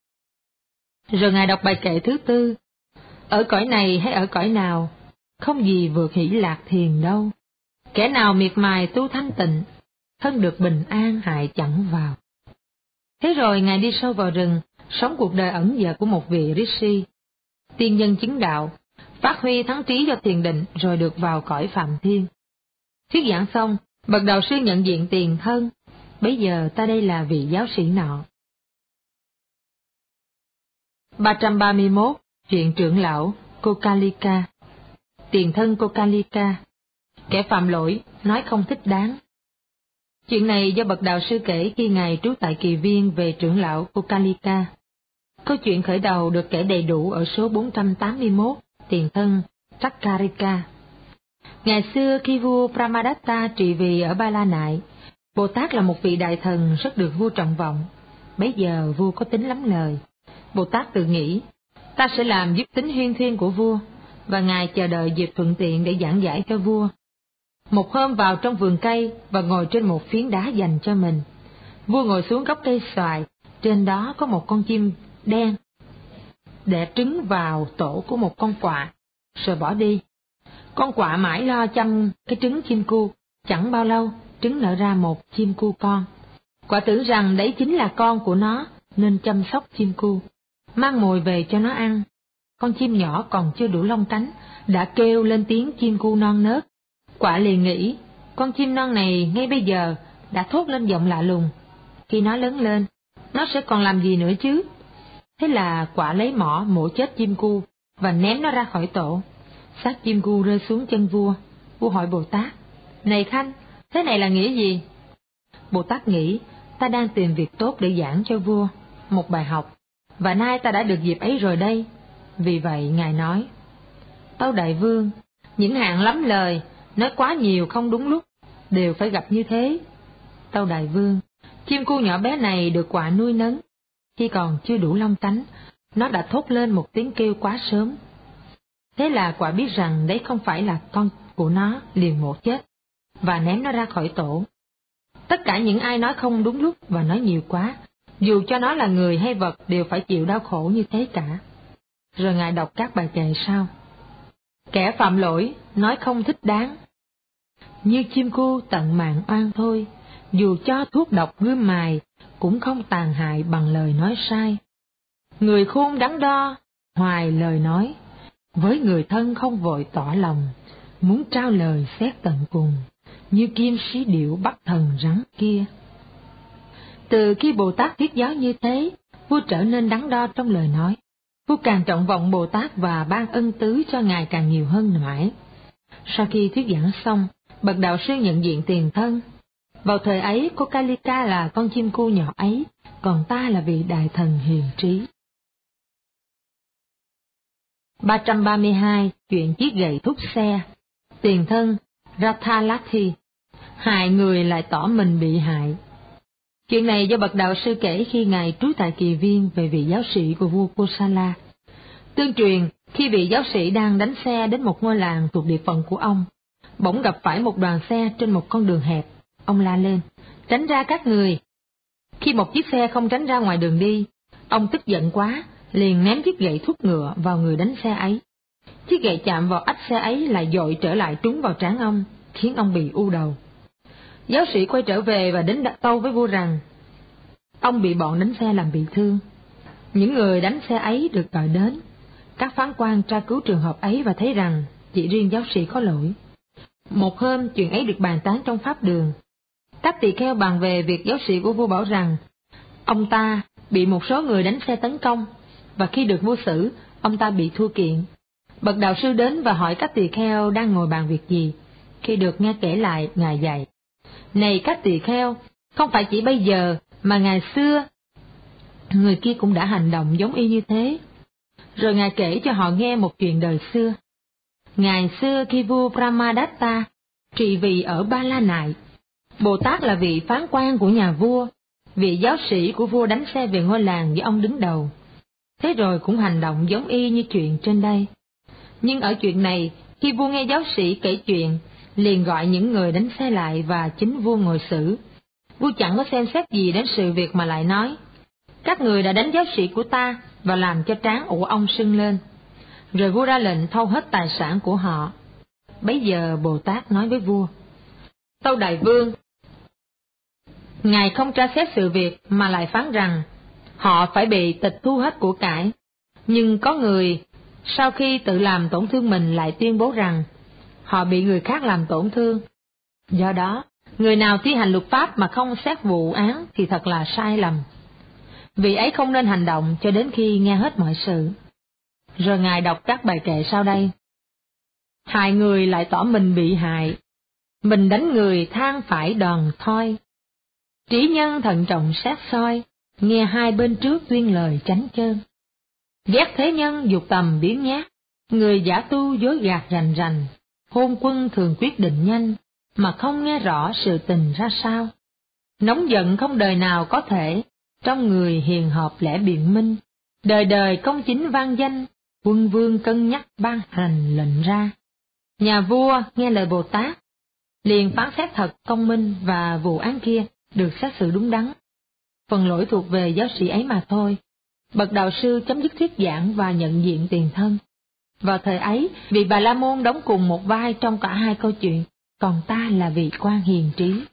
Rồi ngài đọc bài kệ thứ tư, ở cõi này hay ở cõi nào, không gì vượt hỷ lạc thiền đâu. Kẻ nào miệt mài tu thanh tịnh, thân được bình an hại chẳng vào. Thế rồi ngài đi sâu vào rừng, sống cuộc đời ẩn dật của một vị Rishi, tiên nhân chứng đạo, phát huy thắng trí cho thiền định rồi được vào cõi Phạm Thiên. Thuyết giảng xong, bậc đạo sư nhận diện tiền thân, bấy giờ ta đây là vị giáo sĩ nọ. ba trăm ba mươi mốt. Chuyện trưởng lão Kokalika. Tiền thân Kokalika, kẻ phạm lỗi, nói không thích đáng. Chuyện này do bậc đạo sư kể khi ngài trú tại Kỳ Viên về trưởng lão Kokalika. Câu chuyện khởi đầu được kể đầy đủ ở số bốn trăm tám mươi mốt, tiền thân Chakarika. Ngày xưa khi vua Brahmadatta trị vì ở Ba La Nại, Bồ Tát là một vị đại thần rất được vua trọng vọng. Bấy giờ vua có tính lắm lời. Bồ Tát tự nghĩ, ta sẽ làm giúp tính huyên thuyên của vua, và ngài chờ đợi dịp thuận tiện để giảng giải cho vua. Một hôm vào trong vườn cây và ngồi trên một phiến đá dành cho mình. Vua ngồi xuống gốc cây xoài, trên đó có một con chim đen, đẻ trứng vào tổ của một con quạ, rồi bỏ đi. Con quạ mãi lo chăm cái trứng chim cu, chẳng bao lâu trứng nở ra một chim cu con. Quạ tưởng rằng đấy chính là con của nó, nên chăm sóc chim cu, mang mồi về cho nó ăn. Con chim nhỏ còn chưa đủ lông cánh, đã kêu lên tiếng chim cu non nớt. Quạ liền nghĩ, con chim non này ngay bây giờ đã thốt lên giọng lạ lùng. Khi nó lớn lên, nó sẽ còn làm gì nữa chứ? Thế là quạ lấy mỏ mổ chết chim cu và ném nó ra khỏi tổ. Xác chim cu rơi xuống chân vua. Vua hỏi Bồ Tát, này Khanh, thế này là nghĩa gì? Bồ Tát nghĩ, ta đang tìm việc tốt để giảng cho vua một bài học, và nay ta đã được dịp ấy rồi đây. Vì vậy Ngài nói, tâu đại vương, những hạng lắm lời, nói quá nhiều không đúng lúc, đều phải gặp như thế. Tâu đại vương, chim cu nhỏ bé này được quạ nuôi nấng, khi còn chưa đủ lông cánh, nó đã thốt lên một tiếng kêu quá sớm. Thế là quạ biết rằng đấy không phải là con của nó, liền mổ chết và ném nó ra khỏi tổ. Tất cả những ai nói không đúng lúc và nói nhiều quá, dù cho nó là người hay vật, đều phải chịu đau khổ như thế cả. Rồi Ngài đọc các bài kệ sau. Kẻ phạm lỗi, nói không thích đáng, như chim cu tận mạng oan thôi, dù cho thuốc độc gươm mài, cũng không tàn hại bằng lời nói sai. Người khôn đắn đo, hoài lời nói, với người thân không vội tỏ lòng, muốn trao lời xét tận cùng, như kim sĩ điệu bắt thần rắn kia. Từ khi Bồ Tát thuyết giáo như thế, vua trở nên đắn đo trong lời nói. Vua càng trọng vọng Bồ Tát và ban ân tứ cho Ngài càng nhiều hơn mãi. Sau khi thuyết giảng xong, bậc đạo sư nhận diện tiền thân. Vào thời ấy, cô Kalika là con chim cu nhỏ ấy, còn ta là vị đại thần hiền trí. ba trăm ba mươi hai. Chuyện chiếc gậy thúc xe. Tiền thân Rathalakhi, hại người lại tỏ mình bị hại. Chuyện này do bậc đạo sư kể khi Ngài trú tại Kỳ Viên về vị giáo sĩ của vua Kosala. Tương truyền, khi vị giáo sĩ đang đánh xe đến một ngôi làng thuộc địa phận của ông, bỗng gặp phải một đoàn xe trên một con đường hẹp. Ông la lên, tránh ra các người. Khi một chiếc xe không tránh ra ngoài đường đi, ông tức giận quá, liền ném chiếc gậy thúc ngựa vào người đánh xe ấy. Chiếc gậy chạm vào ách xe ấy lại dội trở lại trúng vào trán ông, khiến ông bị u đầu. Giáo sĩ quay trở về và đến đặt tâu với vua rằng ông bị bọn đánh xe làm bị thương. Những người đánh xe ấy được gọi đến. Các phán quan tra cứu trường hợp ấy và thấy rằng chỉ riêng giáo sĩ có lỗi. Một hôm, chuyện ấy được bàn tán trong pháp đường. Các tỳ kheo bàn về việc giáo sĩ của vua bảo rằng ông ta bị một số người đánh xe tấn công, và khi được vua xử, ông ta bị thua kiện. Bậc đạo sư đến và hỏi các tỳ kheo đang ngồi bàn việc gì. Khi được nghe kể lại, Ngài dạy, này các tỳ kheo, không phải chỉ bây giờ, mà ngày xưa, người kia cũng đã hành động giống y như thế. Rồi Ngài kể cho họ nghe một chuyện đời xưa. Ngày xưa khi vua Brahmadatta trị vì ở Ba La Nại, Bồ Tát là vị phán quan của nhà vua, vị giáo sĩ của vua đánh xe về ngôi làng do ông đứng đầu. Thế rồi cũng hành động giống y như chuyện trên đây. Nhưng ở chuyện này, khi vua nghe giáo sĩ kể chuyện, liền gọi những người đánh xe lại và chính vua ngồi xử. Vua chẳng có xem xét gì đến sự việc mà lại nói, các người đã đánh giáo sĩ của ta và làm cho trán của ông sưng lên. Rồi vua ra lệnh thâu hết tài sản của họ. Bấy giờ Bồ Tát nói với vua, tâu đại vương, Ngài không tra xét sự việc mà lại phán rằng họ phải bị tịch thu hết của cải. Nhưng có người sau khi tự làm tổn thương mình lại tuyên bố rằng họ bị người khác làm tổn thương. Do đó, người nào thi hành luật pháp mà không xét vụ án thì thật là sai lầm. Vị ấy không nên hành động cho đến khi nghe hết mọi sự. Rồi Ngài đọc các bài kệ sau đây. Hại người lại tỏ mình bị hại, mình đánh người than phải đòn thoi. Trí nhân thận trọng sát soi, nghe hai bên trước tuyên lời tránh chơn. Ghét thế nhân dục tầm biến nhát, người giả tu dối gạt rành rành. Hôn quân thường quyết định nhanh, mà không nghe rõ sự tình ra sao. Nóng giận không đời nào có thể, trong người hiền hợp lẽ biện minh. Đời đời công chính vang danh, quân vương cân nhắc ban hành lệnh ra. Nhà vua nghe lời Bồ Tát, liền phán xét thật công minh và vụ án kia được xét xử đúng đắn. phần lỗi thuộc về giáo sĩ ấy mà thôi. Bậc đạo sư chấm dứt thuyết giảng và nhận diện tiền thân. Vào thời ấy, vị Bà La Môn đóng cùng một vai trong cả hai câu chuyện, còn ta là vị quan hiền trí.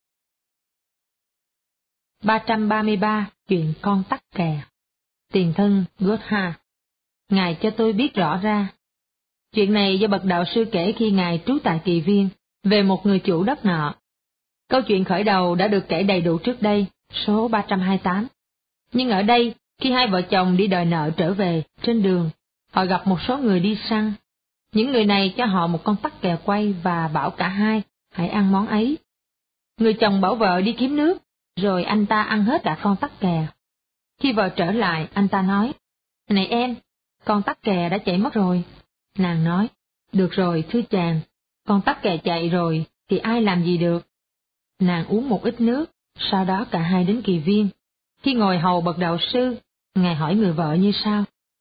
ba trăm ba mươi ba. Chuyện con tắc kè. Tiền thân Godha. Ngài cho tôi biết rõ ra. Chuyện này do bậc đạo sư kể khi Ngài trú tại Kỳ Viên, về một người chủ đất nọ. Câu chuyện khởi đầu đã được kể đầy đủ trước đây, số ba trăm hai mươi tám. Nhưng ở đây, khi hai vợ chồng đi đòi nợ trở về, trên đường, họ gặp một số người đi săn. Những người này cho họ một con tắc kè quay và bảo cả hai hãy ăn món ấy. Người chồng bảo vợ đi kiếm nước, rồi anh ta ăn hết cả con tắc kè. Khi vợ trở lại, anh ta nói, này em, con tắc kè đã chạy mất rồi. Nàng nói, được rồi thưa chàng, con tắc kè chạy rồi thì ai làm gì được. Nàng uống một ít nước, sau đó cả hai đến Kỳ Viên. Khi ngồi hầu bậc đạo sư, Ngài hỏi người vợ như sau.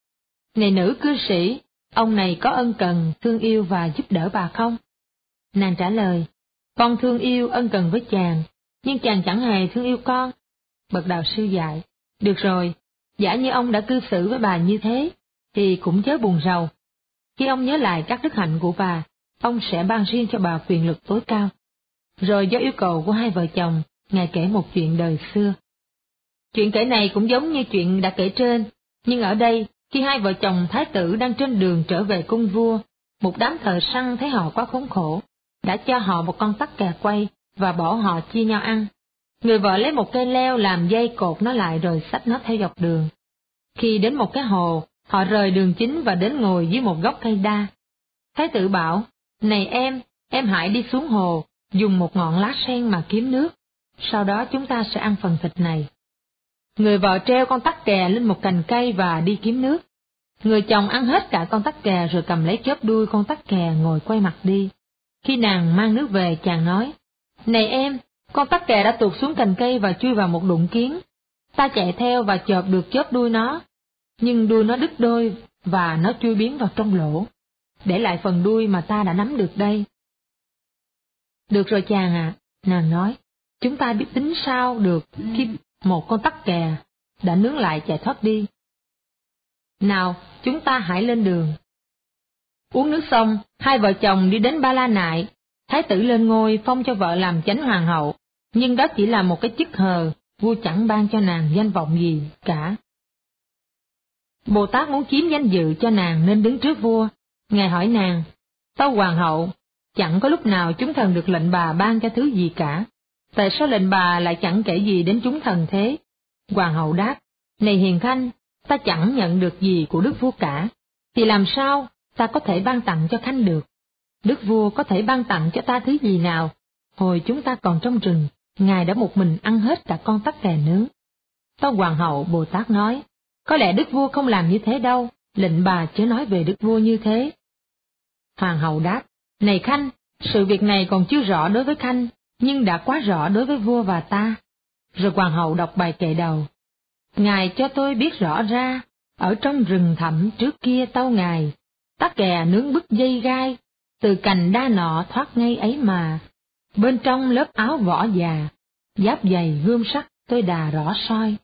Này nữ cư sĩ, ông này có ân cần, thương yêu và giúp đỡ bà không? Nàng trả lời, con thương yêu ân cần với chàng, nhưng chàng chẳng hề thương yêu con. Bậc đạo sư dạy, được rồi, giả như ông đã cư xử với bà như thế, thì cũng chớ buồn rầu. Khi ông nhớ lại các đức hạnh của bà, ông sẽ ban riêng cho bà quyền lực tối cao. Rồi do yêu cầu của hai vợ chồng, Ngài kể một chuyện đời xưa. Chuyện kể này cũng giống như chuyện đã kể trên, nhưng ở đây, khi hai vợ chồng thái tử đang trên đường trở về cung vua, một đám thợ săn thấy họ quá khốn khổ, đã cho họ một con tắc kè quay và bỏ họ chia nhau ăn. Người vợ lấy một cây leo làm dây cột nó lại rồi xách nó theo dọc đường. Khi đến một cái hồ, họ rời đường chính và đến ngồi dưới một gốc cây đa. Thái tử bảo, này em, em hãy đi xuống hồ, dùng một ngọn lá sen mà kiếm nước, sau đó chúng ta sẽ ăn phần thịt này. Người vợ treo con tắc kè lên một cành cây và đi kiếm nước. Người chồng ăn hết cả con tắc kè rồi cầm lấy chóp đuôi con tắc kè ngồi quay mặt đi. Khi nàng mang nước về, chàng nói, này em, con tắc kè đã tuột xuống cành cây và chui vào một đụng kiến. Ta chạy theo và chộp được chóp đuôi nó, nhưng đuôi nó đứt đôi và nó chui biến vào trong lỗ, để lại phần đuôi mà ta đã nắm được đây. Được rồi chàng ạ, à, nàng nói, chúng ta biết tính sao được khi một con tắc kè đã nướng lại chạy thoát đi. Nào, chúng ta hãy lên đường. Uống nước xong, hai vợ chồng đi đến Ba La Nại. Thái tử lên ngôi phong cho vợ làm chánh hoàng hậu, nhưng đó chỉ là một cái chức hờ, vua chẳng ban cho nàng danh vọng gì cả. Bồ Tát muốn chiếm danh dự cho nàng nên đứng trước vua. Ngài hỏi nàng, tâu hoàng hậu, chẳng có lúc nào chúng thần được lệnh bà ban cho thứ gì cả. Tại sao lệnh bà lại chẳng kể gì đến chúng thần thế? Hoàng hậu đáp, này hiền khanh, ta chẳng nhận được gì của đức vua cả, thì làm sao ta có thể ban tặng cho khanh được? Đức vua có thể ban tặng cho ta thứ gì nào? Hồi chúng ta còn trong rừng, ngài đã một mình ăn hết cả con tắc kè nướng. Tâu hoàng hậu, Bồ Tát nói, có lẽ đức vua không làm như thế đâu, lệnh bà chớ nói về đức vua như thế. Hoàng hậu đáp, này khanh, sự việc này còn chưa rõ đối với khanh, nhưng đã quá rõ đối với vua và ta. Rồi hoàng hậu đọc bài kệ đầu. Ngài cho tôi biết rõ ra, ở trong rừng thẳm trước kia tâu ngài, tắc kè nướng bức dây gai, từ cành đa nọ thoát ngay ấy mà, bên trong lớp áo vỏ già, giáp dày gươm sắt tôi đà rõ soi.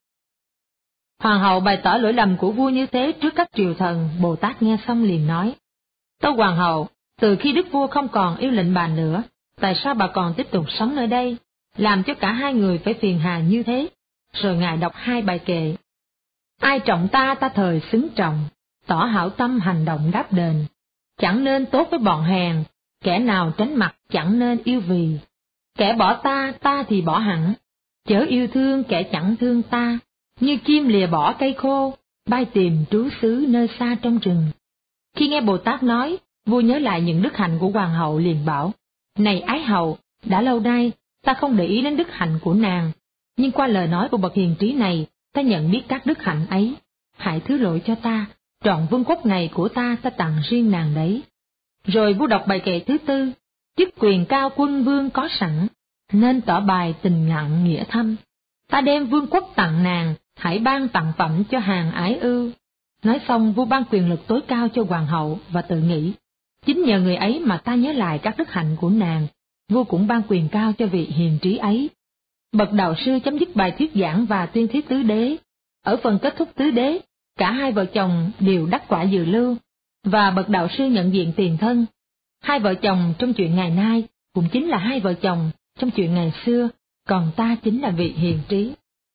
Hoàng hậu bày tỏ lỗi lầm của vua như thế trước các triều thần. Bồ Tát nghe xong liền nói, tâu hoàng hậu, từ khi đức vua không còn yêu lệnh bà nữa, tại sao bà còn tiếp tục sống nơi đây, làm cho cả hai người phải phiền hà như thế? Rồi ngài đọc hai bài kệ. Ai trọng ta ta thời xứng trọng, tỏ hảo tâm hành động đáp đền, chẳng nên tốt với bọn hèn, kẻ nào tránh mặt chẳng nên yêu vì, kẻ bỏ ta ta thì bỏ hẳn, chớ yêu thương kẻ chẳng thương ta, như chim lìa bỏ cây khô, bay tìm trú xứ nơi xa trong rừng. Khi nghe Bồ Tát nói, vua nhớ lại những đức hạnh của hoàng hậu liền bảo, này ái hậu, đã lâu nay ta không để ý đến đức hạnh của nàng, nhưng qua lời nói của bậc hiền trí này, ta nhận biết các đức hạnh ấy. Hãy thứ lỗi cho ta, trọn vương quốc này của ta ta tặng riêng nàng đấy. Rồi vua đọc bài kệ thứ tư, chức quyền cao quân vương có sẵn, nên tỏ bài tình ngặn nghĩa thâm. Ta đem vương quốc tặng nàng, hãy ban tặng phẩm cho hàng ái ưu. Nói xong vua ban quyền lực tối cao cho hoàng hậu và tự nghĩ, chính nhờ người ấy mà ta nhớ lại các đức hạnh của nàng, vua cũng ban quyền cao cho vị hiền trí ấy. Bậc đạo sư chấm dứt bài thuyết giảng và tuyên thuyết tứ đế. Ở phần kết thúc tứ đế, cả hai vợ chồng đều đắc quả dự lưu, và bậc đạo sư nhận diện tiền thân. Hai vợ chồng trong chuyện ngày nay cũng chính là hai vợ chồng trong chuyện ngày xưa, còn ta chính là vị hiền trí.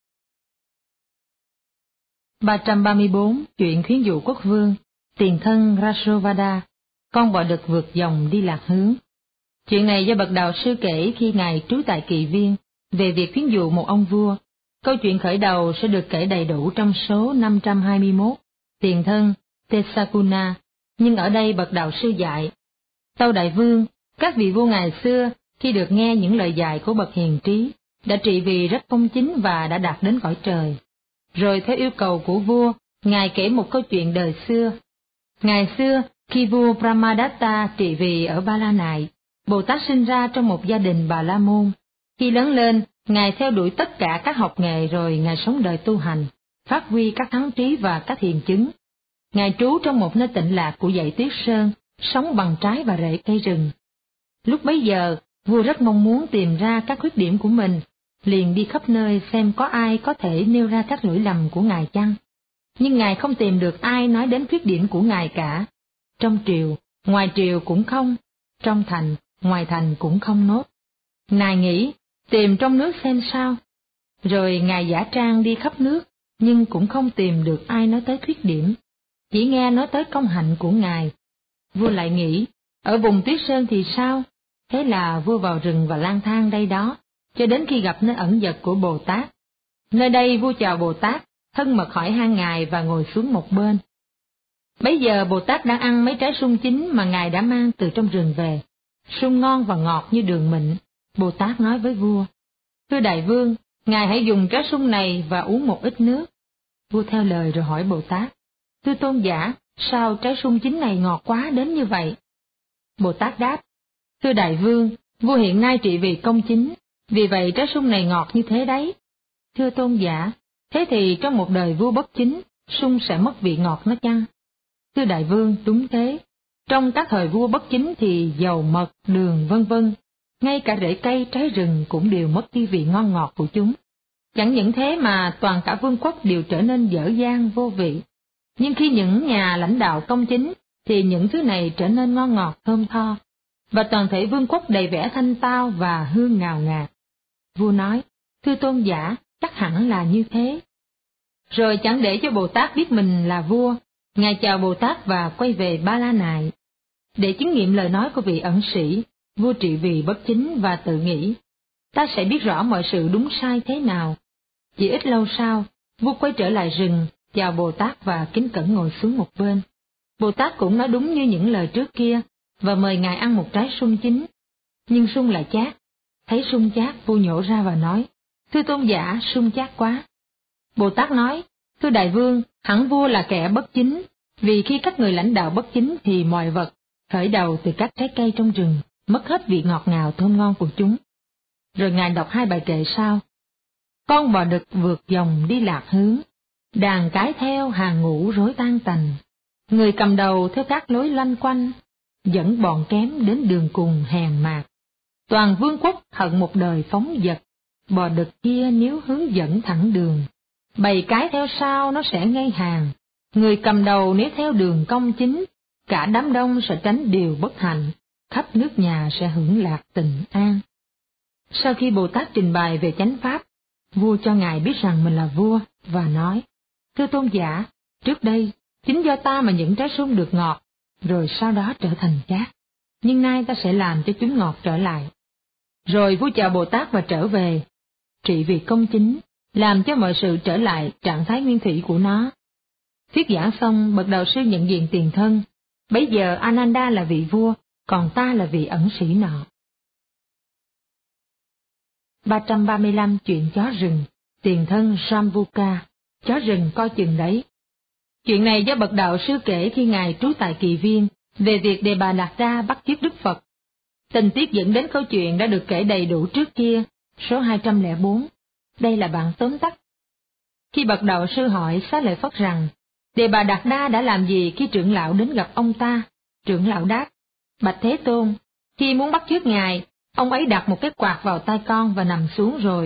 ba trăm ba mươi bốn. Chuyện khuyến dụ quốc vương, tiền thân Rasovada, con bò đực vượt dòng đi lạc hướng. Chuyện này do bậc đạo sư kể khi ngài trú tại Kỳ Viên, về việc khuyến dụ một ông vua. Câu chuyện khởi đầu sẽ được kể đầy đủ trong số năm trăm hai mươi mốt, tiền thân Tesakuna, nhưng ở đây bậc đạo sư dạy: Tâu đại vương, các vị vua ngày xưa khi được nghe những lời dạy của bậc hiền trí, đã trị vì rất công chính và đã đạt đến cõi trời. Rồi theo yêu cầu của vua, ngài kể một câu chuyện đời xưa. Ngày xưa, khi vua Brahmadatta trị vì ở Ba La Nại, Bồ Tát sinh ra trong một gia đình Bà La Môn. Khi lớn lên, ngài theo đuổi tất cả các học nghề rồi ngài sống đời tu hành, phát huy các thắng trí và các hiền chứng. Ngài trú trong một nơi tịnh lạc của dãy Tuyết Sơn, sống bằng trái và rễ cây rừng. Lúc bấy giờ, vua rất mong muốn tìm ra các khuyết điểm của mình, liền đi khắp nơi xem có ai có thể nêu ra các lỗi lầm của ngài chăng. Nhưng ngài không tìm được ai nói đến khuyết điểm của ngài cả. Trong triều, ngoài triều cũng không, trong thành, ngoài thành cũng không nốt. Ngài nghĩ, tìm trong nước xem sao. Rồi ngài giả trang đi khắp nước, nhưng cũng không tìm được ai nói tới khuyết điểm, chỉ nghe nói tới công hạnh của ngài. Vua lại nghĩ, ở vùng Tuyết Sơn thì sao? Thế là vua vào rừng và lang thang đây đó, cho đến khi gặp nơi ẩn dật của Bồ Tát. Nơi đây vua chào Bồ Tát, thân mật hỏi han ngài và ngồi xuống một bên. Bấy giờ Bồ Tát đang ăn mấy trái sung chín mà ngài đã mang từ trong rừng về. Sung ngon và ngọt như đường mịn. Bồ Tát nói với vua: Thưa đại vương, ngài hãy dùng trái sung này và uống một ít nước. Vua theo lời rồi hỏi Bồ Tát: Thưa tôn giả, sao trái sung chín này ngọt quá đến như vậy? Bồ Tát đáp: Thưa đại vương, vua hiện nay trị vì công chính, vì vậy trái sung này ngọt như thế đấy. Thưa tôn giả, thế thì trong một đời vua bất chính, sung sẽ mất vị ngọt nó chăng? Thưa đại vương, đúng thế. Trong các thời vua bất chính thì dầu mật, đường vân vân, ngay cả rễ cây trái rừng cũng đều mất đi vị ngon ngọt của chúng. Chẳng những thế mà toàn cả vương quốc đều trở nên dở dang vô vị. Nhưng khi những nhà lãnh đạo công chính, thì những thứ này trở nên ngon ngọt thơm tho, và toàn thể vương quốc đầy vẻ thanh tao và hương ngào ngạt. Vua nói: Thưa tôn giả, chắc hẳn là như thế. Rồi chẳng để cho Bồ Tát biết mình là vua, ngài chào Bồ Tát và quay về Ba La Nại. Để chứng nghiệm lời nói của vị ẩn sĩ, vua trị vì bất chính và tự nghĩ: Ta sẽ biết rõ mọi sự đúng sai thế nào. Chỉ ít lâu sau, vua quay trở lại rừng, chào Bồ Tát và kính cẩn ngồi xuống một bên. Bồ Tát cũng nói đúng như những lời trước kia, và mời ngài ăn một trái sung chín. Nhưng sung lại chát. Thấy sung chát, vua nhổ ra và nói: Thưa tôn giả, sung chát quá. Bồ Tát nói: Thưa đại vương, hẳn vua là kẻ bất chính, vì khi các người lãnh đạo bất chính thì mọi vật, khởi đầu từ các trái cây trong rừng, mất hết vị ngọt ngào thơm ngon của chúng. Rồi ngài đọc hai bài kệ sau: Con bò đực vượt dòng đi lạc hướng, đàn cái theo hàng ngũ rối tan tành, người cầm đầu theo các lối loanh quanh, dẫn bọn kém đến đường cùng hèn mạt. Toàn vương quốc hận một đời phóng dật, bò đực kia nếu hướng dẫn thẳng đường, bầy cái theo sau nó sẽ ngay hàng, người cầm đầu nếu theo đường công chính, cả đám đông sẽ tránh điều bất hạnh, khắp nước nhà sẽ hưởng lạc tình an. Sau khi Bồ Tát trình bày về chánh pháp, vua cho ngài biết rằng mình là vua, và nói: Thưa tôn giả, trước đây, chính do ta mà những trái sung được ngọt, rồi sau đó trở thành chát, nhưng nay ta sẽ làm cho chúng ngọt trở lại. Rồi vua chào Bồ Tát và trở về, trị vì công chính, làm cho mọi sự trở lại trạng thái nguyên thủy của nó. Thuyết giảng xong, bậc đạo sư nhận diện tiền thân. Bấy giờ Ananda là vị vua, còn ta là vị ẩn sĩ nọ. ba trăm ba mươi lăm. Chuyện chó rừng, tiền thân Sambuca, chó rừng coi chừng đấy. Chuyện này do bậc đạo sư kể khi ngài trú tại Kỳ Viên, về việc Đề Bà Đạt Đa bắt chước Đức Phật. Tình tiết dẫn đến câu chuyện đã được kể đầy đủ trước kia, số hai trăm lẻ bốn. Đây là bản tóm tắt. Khi bậc đạo sư hỏi Xá Lợi Phất rằng, Đề Bà Đạt Đa đã làm gì khi trưởng lão đến gặp ông ta? Trưởng lão đáp: Bạch Thế Tôn, khi muốn bắt chước ngài, ông ấy đặt một cái quạt vào tai con và nằm xuống rồi,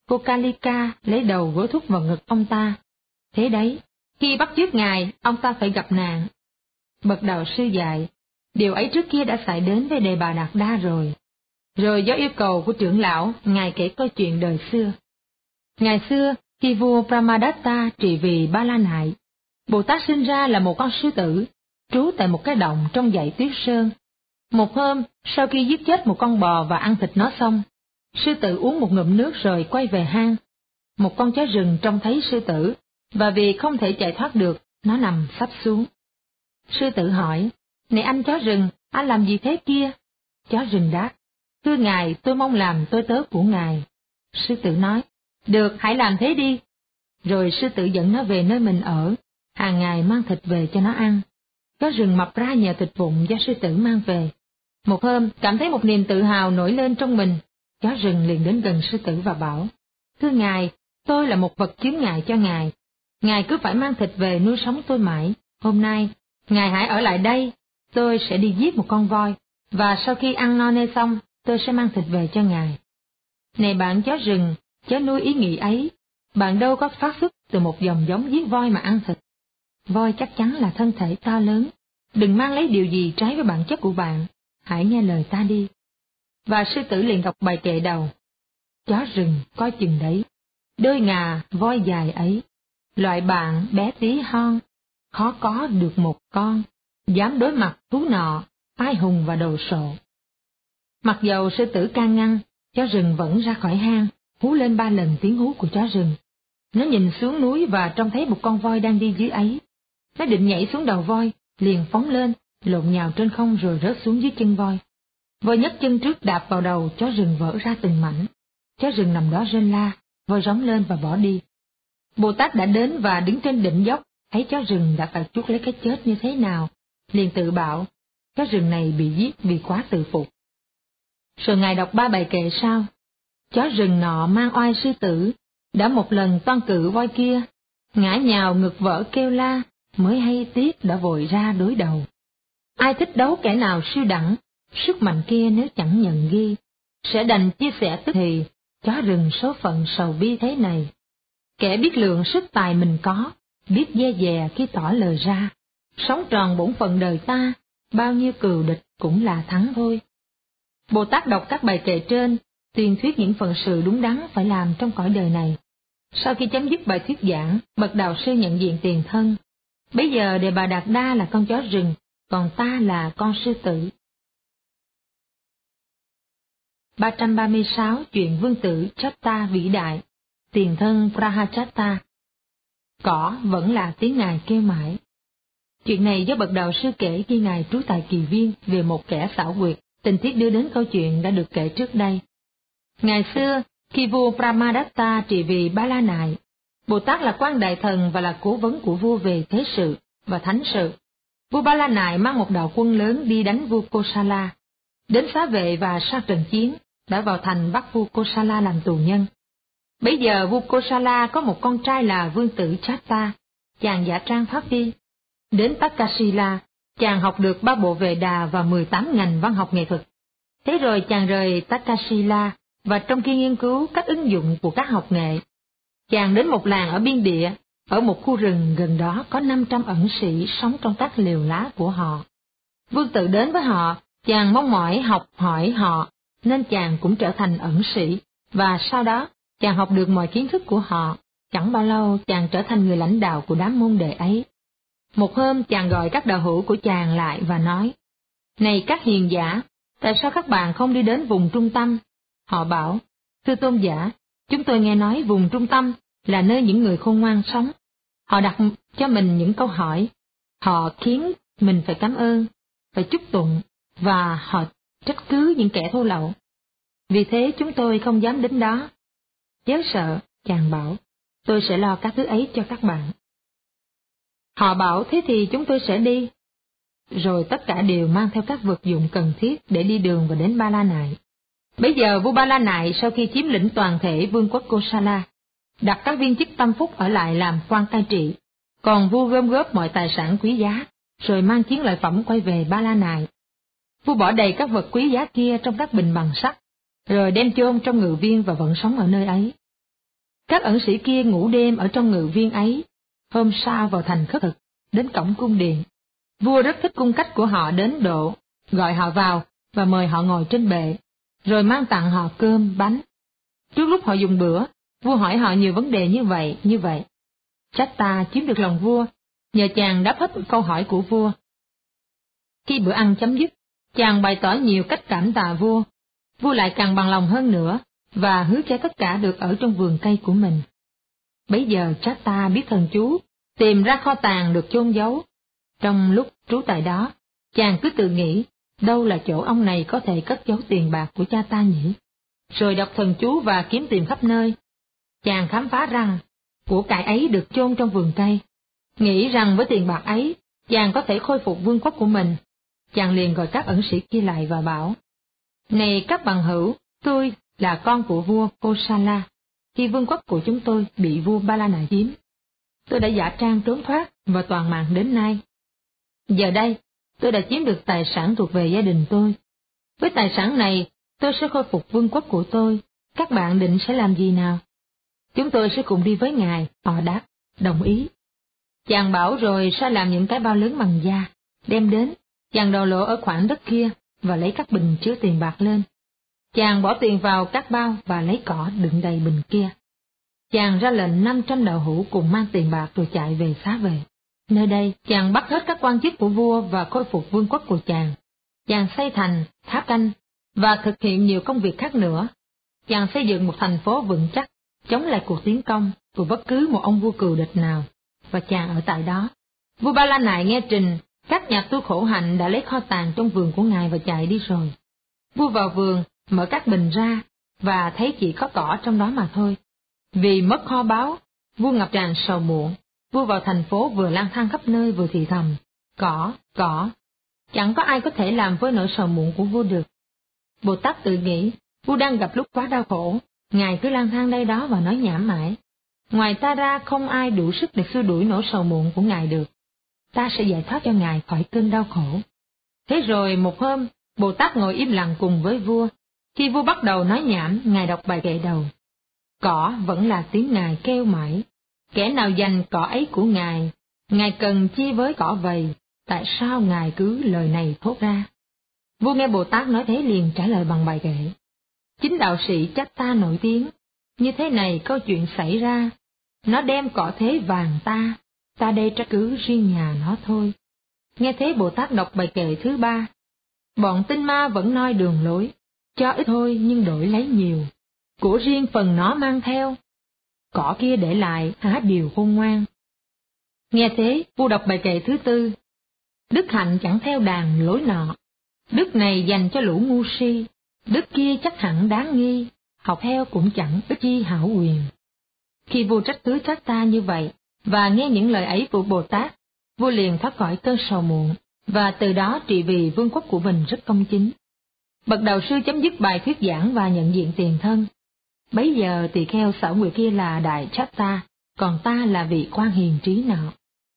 cô Kalika lấy đầu gối thúc vào ngực ông ta. Thế đấy, khi bắt chước ngài, ông ta phải gặp nạn. Bậc đạo sư dạy, điều ấy trước kia đã xảy đến với Đề Bà Đạt Đa rồi. Rồi do yêu cầu của trưởng lão, ngài kể câu chuyện đời xưa. Ngày xưa, khi vua Brahmadatta trị vì Ba La Nại, Bồ Tát sinh ra là một con sư tử, trú tại một cái động trong dãy tuyết sơn. Một hôm, sau khi giết chết một con bò và ăn thịt nó xong, sư tử uống một ngụm nước rồi quay về hang. Một con chó rừng trông thấy sư tử, và vì không thể chạy thoát được, nó nằm sắp xuống. Sư tử hỏi, này anh chó rừng, anh làm gì thế kia? Chó rừng đáp, thưa ngài, tôi mong làm tôi tớ của ngài. Sư tử nói, được, hãy làm thế đi. Rồi sư tử dẫn nó về nơi mình ở, hàng ngày mang thịt về cho nó ăn. Chó rừng mập ra nhờ thịt vụn do sư tử mang về. Một hôm, cảm thấy một niềm tự hào nổi lên trong mình, chó rừng liền đến gần sư tử và bảo, thưa ngài, tôi là một vật chướng ngại cho ngài. Ngài cứ phải mang thịt về nuôi sống tôi mãi. Hôm nay, ngài hãy ở lại đây, tôi sẽ đi giết một con voi, và sau khi ăn no nê xong, tôi sẽ mang thịt về cho ngài. Này bạn chó rừng, chớ nuôi ý nghĩ ấy, bạn đâu có phát xuất từ một dòng giống giết voi mà ăn thịt. Voi chắc chắn là thân thể to lớn, đừng mang lấy điều gì trái với bản chất của bạn, hãy nghe lời ta đi. Và sư tử liền đọc bài kệ đầu. Chó rừng coi chừng đấy, đôi ngà voi dài ấy, loại bạn bé tí hon, khó có được một con, dám đối mặt thú nọ, ai hùng và đồ sộ. Mặc dầu sư tử can ngăn, chó rừng vẫn ra khỏi hang, hú lên ba lần tiếng hú của chó rừng. Nó nhìn xuống núi và trông thấy một con voi đang đi dưới ấy. Nó định nhảy xuống đầu voi, liền phóng lên, lộn nhào trên không rồi rớt xuống dưới chân voi. Voi nhấc chân trước đạp vào đầu, chó rừng vỡ ra từng mảnh. Chó rừng nằm đó rên la, voi rống lên và bỏ đi. Bồ Tát đã đến và đứng trên đỉnh dốc, thấy chó rừng đã phải chuốc lấy cái chết như thế nào, liền tự bảo, chó rừng này bị giết vì quá tự phục. Rồi ngài đọc ba bài kệ sau. Chó rừng nọ mang oai sư tử, đã một lần toan cự voi kia, ngã nhào ngực vỡ kêu la, mới hay tiếc đã vội ra đối đầu. Ai thích đấu kẻ nào siêu đẳng, sức mạnh kia nếu chẳng nhận ghi, sẽ đành chia sẻ tức thì, chó rừng số phận sầu bi thế này. Kẻ biết lượng sức tài mình có, biết dè dè khi tỏ lời ra, sống tròn bổn phận đời ta, bao nhiêu cừu địch cũng là thắng thôi. Bồ Tát đọc các bài kệ trên, tuyên thuyết những phận sự đúng đắn phải làm trong cõi đời này. Sau khi chấm dứt bài thuyết giảng, bậc đạo sư nhận diện tiền thân. Bây giờ Đề Bà Đạt Đa là con chó rừng, còn ta là con sư tử. ba trăm ba mươi sáu Chuyện vương tử Chatta vĩ đại, tiền thân Prahachatta. Cỏ vẫn là tiếng ngài kêu mãi. Chuyện này do bậc đạo sư kể khi ngài trú tại Kỳ Viên về một kẻ xảo quyệt, tình tiết đưa đến câu chuyện đã được kể trước đây. Ngày xưa, khi vua Brahmadatta trị vì Ba La Nại, Bồ Tát là quan đại thần và là cố vấn của vua về thế sự và thánh sự. Vua Ba La Nại mang một đạo quân lớn đi đánh vua Kosala. Đến xá vệ và sau trận chiến, đã vào thành bắt vua Kosala làm tù nhân. Bấy giờ vua Kosala có một con trai là vương tử Chatta, chàng giả trang pháp đi. Đến Takasila, chàng học được ba bộ Vệ Đà và mười tám ngành văn học nghệ thuật. Thế rồi chàng rời Takasila, và trong khi nghiên cứu các ứng dụng của các học nghệ, chàng đến một làng ở biên địa, ở một khu rừng gần đó có năm trăm ẩn sĩ sống trong các lều lá của họ. Vương tử đến với họ, chàng mong mỏi học hỏi họ, nên chàng cũng trở thành ẩn sĩ, và sau đó chàng học được mọi kiến thức của họ. Chẳng bao lâu chàng trở thành người lãnh đạo của đám môn đệ ấy. Một hôm chàng gọi các đạo hữu của chàng lại và nói, này các hiền giả, tại sao các bạn không đi đến vùng trung tâm? Họ bảo, thưa tôn giả, chúng tôi nghe nói vùng trung tâm là nơi những người khôn ngoan sống. Họ đặt cho mình những câu hỏi, họ khiến mình phải cảm ơn, phải chúc tụng, và họ trách cứ những kẻ thô lậu. Vì thế chúng tôi không dám đến đó. Chớ sợ, chàng bảo, tôi sẽ lo các thứ ấy cho các bạn. Họ bảo thế thì chúng tôi sẽ đi. Rồi tất cả đều mang theo các vật dụng cần thiết để đi đường và đến Ba La Nại. Bây giờ vua Ba La Nại sau khi chiếm lĩnh toàn thể vương quốc Kosala, đặt các viên chức tâm phúc ở lại làm quan cai trị, còn vua gom góp mọi tài sản quý giá, rồi mang chiến lợi phẩm quay về Ba La Nại. Vua bỏ đầy các vật quý giá kia trong các bình bằng sắt, rồi đem chôn trong ngự viên và vẫn sống ở nơi ấy. Các ẩn sĩ kia ngủ đêm ở trong ngự viên ấy. Hôm sau vào thành khất thực, đến cổng cung điện. Vua rất thích cung cách của họ đến độ, gọi họ vào và mời họ ngồi trên bệ, rồi mang tặng họ cơm, bánh. Trước lúc họ dùng bữa, vua hỏi họ nhiều vấn đề như vậy, như vậy. Chatta chiếm được lòng vua, nhờ chàng đáp hết câu hỏi của vua. Khi bữa ăn chấm dứt, chàng bày tỏ nhiều cách cảm tạ vua. Vua lại càng bằng lòng hơn nữa, và hứa cho tất cả được ở trong vườn cây của mình. Bấy giờ Chatta biết thần chú, tìm ra kho tàng được chôn giấu. Trong lúc trú tại đó, chàng cứ tự nghĩ, đâu là chỗ ông này có thể cất giấu tiền bạc của cha ta nhỉ? Rồi đọc thần chú và kiếm tìm khắp nơi. Chàng khám phá rằng, của cải ấy được chôn trong vườn cây. Nghĩ rằng với tiền bạc ấy, chàng có thể khôi phục vương quốc của mình. Chàng liền gọi các ẩn sĩ kia lại và bảo, này các bằng hữu, tôi là con của vua Kosala, khi vương quốc của chúng tôi bị vua Balana chiếm. Tôi đã giả trang trốn thoát và toàn mạng đến nay. Giờ đây, tôi đã chiếm được tài sản thuộc về gia đình tôi. Với tài sản này, tôi sẽ khôi phục vương quốc của tôi. Các bạn định sẽ làm gì nào? Chúng tôi sẽ cùng đi với ngài, họ đáp, đồng ý. Chàng bảo rồi sẽ làm những cái bao lớn bằng da, đem đến, chàng đào lỗ ở khoảng đất kia và lấy các bình chứa tiền bạc lên. Chàng bỏ tiền vào các bao và lấy cỏ đựng đầy bình kia. Chàng ra lệnh năm trăm đạo hữu cùng mang tiền bạc rồi chạy về xá về. Nơi đây, chàng bắt hết các quan chức của vua và khôi phục vương quốc của chàng. Chàng xây thành, tháp canh, và thực hiện nhiều công việc khác nữa. Chàng xây dựng một thành phố vững chắc, chống lại cuộc tiến công của bất cứ một ông vua cừu địch nào, và chàng ở tại đó. Vua Ba La Nại nghe trình, các nhà tu khổ hạnh đã lấy kho tàng trong vườn của ngài và chạy đi rồi. Vua vào vườn, mở các bình ra, và thấy chỉ có cỏ trong đó mà thôi. Vì mất kho báu, vua ngập tràn sầu muộn. Vua vào thành phố vừa lang thang khắp nơi vừa thì thầm, cỏ, cỏ. Chẳng có ai có thể làm với nỗi sầu muộn của vua được. Bồ Tát tự nghĩ, vua đang gặp lúc quá đau khổ, ngài cứ lang thang đây đó và nói nhảm mãi. Ngoài ta ra không ai đủ sức để xua đuổi nỗi sầu muộn của ngài được. Ta sẽ giải thoát cho ngài khỏi cơn đau khổ. Thế rồi một hôm, Bồ Tát ngồi im lặng cùng với vua. Khi vua bắt đầu nói nhảm, ngài đọc bài kệ đầu. Cỏ vẫn là tiếng ngài kêu mãi. Kẻ nào giành cỏ ấy của ngài, ngài cần chi với cỏ vầy, tại sao ngài cứ lời này thốt ra? Vua nghe Bồ Tát nói thế liền trả lời bằng bài kệ. Chính đạo sĩ Chatta nổi tiếng, như thế này câu chuyện xảy ra, nó đem cỏ thế vàng ta, ta đây trách cứ riêng nhà nó thôi. Nghe thế Bồ Tát đọc bài kệ thứ ba. Bọn tinh ma vẫn noi đường lối, cho ít thôi nhưng đổi lấy nhiều, của riêng phần nó mang theo. Cỏ kia để lại há điều khôn ngoan. Nghe thế, vua đọc bài kệ thứ tư. Đức hạnh chẳng theo đàn lối nọ, đức này dành cho lũ ngu si, đức kia chắc hẳn đáng nghi, học theo cũng chẳng ích chi hảo quyền. Khi vua trách cứ Chatta như vậy, và nghe những lời ấy của Bồ Tát, vua liền thoát khỏi cơn sầu muộn, và từ đó trị vì vương quốc của mình rất công chính. Bậc đạo sư chấm dứt bài thuyết giảng và nhận diện tiền thân. Bấy giờ tỳ kheo xảo nguyệt kia là đại Chatta, còn ta là vị quan hiền trí nọ.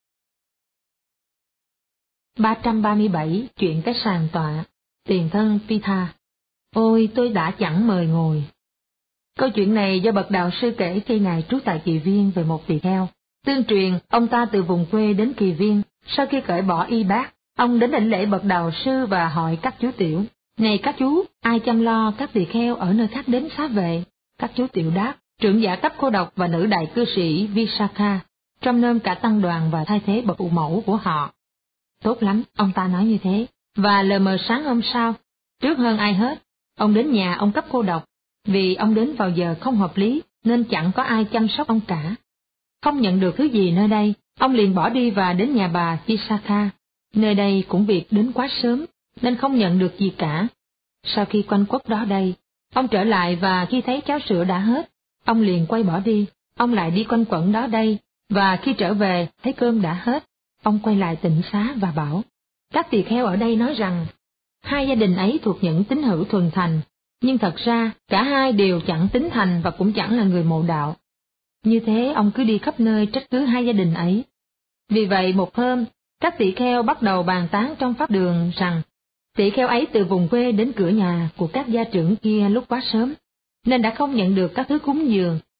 ba trăm ba mươi bảy Chuyện cái sàn tọa. Tiền thân Pitha. Ôi tôi đã chẳng mời ngồi. Câu chuyện này do bậc đạo sư kể khi ngài trú tại Kỳ Viên về một tỳ kheo. Tương truyền, ông ta từ vùng quê đến Kỳ Viên, sau khi cởi bỏ y bát, ông đến đảnh lễ bậc đạo sư và hỏi các chú tiểu. Này các chú, ai chăm lo các tỳ kheo ở nơi khác đến xá vệ? Các chú tiểu đáp, trưởng giả cấp cô độc và nữ đại cư sĩ Visakha, trong nôm cả tăng đoàn và thay thế bậc phụ mẫu của họ. Tốt lắm, ông ta nói như thế, và lờ mờ sáng hôm sau, trước hơn ai hết, ông đến nhà ông cấp cô độc, vì ông đến vào giờ không hợp lý nên chẳng có ai chăm sóc ông cả. Không nhận được thứ gì nơi đây, ông liền bỏ đi và đến nhà bà Visakha. Nơi đây cũng việc đến quá sớm, nên không nhận được gì cả. Sau khi quanh quất đó đây, ông trở lại và khi thấy cháo sữa đã hết, ông liền quay bỏ đi, ông lại đi quanh quẩn đó đây, và khi trở về thấy cơm đã hết, ông quay lại tịnh xá và bảo, các tỳ kheo ở đây nói rằng, hai gia đình ấy thuộc những tín hữu thuần thành, nhưng thật ra cả hai đều chẳng tín thành và cũng chẳng là người mộ đạo. Như thế ông cứ đi khắp nơi trách cứ hai gia đình ấy. Vì vậy một hôm, các tỳ kheo bắt đầu bàn tán trong pháp đường rằng, tỳ kheo ấy từ vùng quê đến cửa nhà của các gia trưởng kia lúc quá sớm, nên đã không nhận được các thứ cúng dường,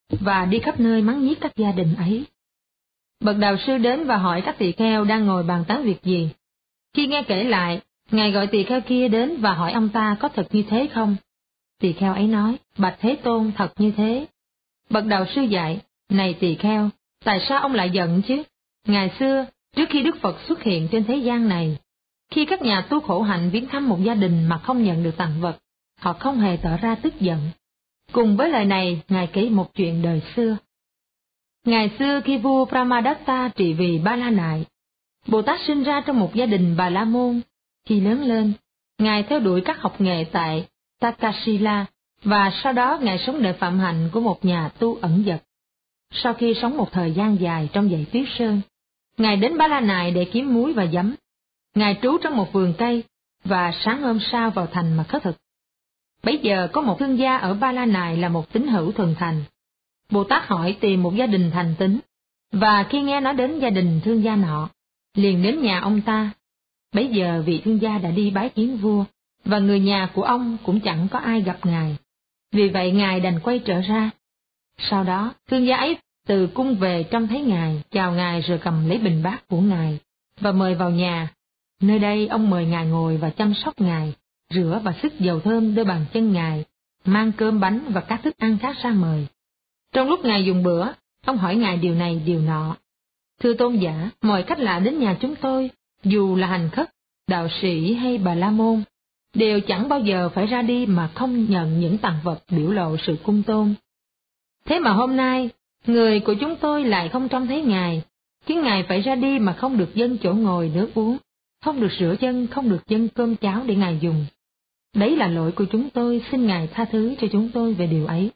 và đi khắp nơi mắng nhiếc các gia đình ấy. Bậc đạo sư đến và hỏi các tỳ kheo đang ngồi bàn tán việc gì. Khi nghe kể lại, Ngài gọi tỳ kheo kia đến và hỏi ông ta có thật như thế không? Tỳ kheo ấy nói, bạch Thế Tôn, thật như thế. Bậc đạo sư dạy, này tỳ kheo, tại sao ông lại giận chứ? Ngày xưa, trước khi Đức Phật xuất hiện trên thế gian này, khi các nhà tu khổ hạnh viếng thăm một gia đình mà không nhận được tặng vật, họ không hề tỏ ra tức giận. Cùng với lời này, Ngài kể một chuyện đời xưa. Ngày xưa khi vua Brahmadatta trị vì Ba La Nại, Bồ Tát sinh ra trong một gia đình Bà La Môn. Khi lớn lên, Ngài theo đuổi các học nghệ tại Takasila, và sau đó Ngài sống đời phạm hạnh của một nhà tu ẩn dật. Sau khi sống một thời gian dài trong dãy tuyết sơn, Ngài đến Ba La Nại để kiếm muối và giấm. Ngài trú trong một vườn cây, và sáng hôm sau vào thành mà khất thực. Bấy giờ có một thương gia ở Ba La Nại là một tín hữu thuần thành. Bồ Tát hỏi tìm một gia đình thành tín, và khi nghe nói đến gia đình thương gia nọ, liền đến nhà ông ta. Bấy giờ vị thương gia đã đi bái kiến vua, và người nhà của ông cũng chẳng có ai gặp Ngài. Vì vậy Ngài đành quay trở ra. Sau đó, thương gia ấy từ cung về trông thấy Ngài, chào Ngài rồi cầm lấy bình bát của Ngài, và mời vào nhà. Nơi đây ông mời Ngài ngồi và chăm sóc Ngài, rửa và xức dầu thơm đôi bàn chân Ngài, mang cơm bánh và các thức ăn khác ra mời. Trong lúc Ngài dùng bữa, ông hỏi Ngài điều này điều nọ. Thưa tôn giả, mọi khách lạ đến nhà chúng tôi, dù là hành khất, đạo sĩ hay Bà La Môn, đều chẳng bao giờ phải ra đi mà không nhận những tặng vật biểu lộ sự cung tôn. Thế mà hôm nay, người của chúng tôi lại không trông thấy Ngài, khiến Ngài phải ra đi mà không được dâng chỗ ngồi nước uống, không được rửa chân, không được dâng cơm cháo để Ngài dùng. Đấy là lỗi của chúng tôi, xin Ngài tha thứ cho chúng tôi về điều ấy.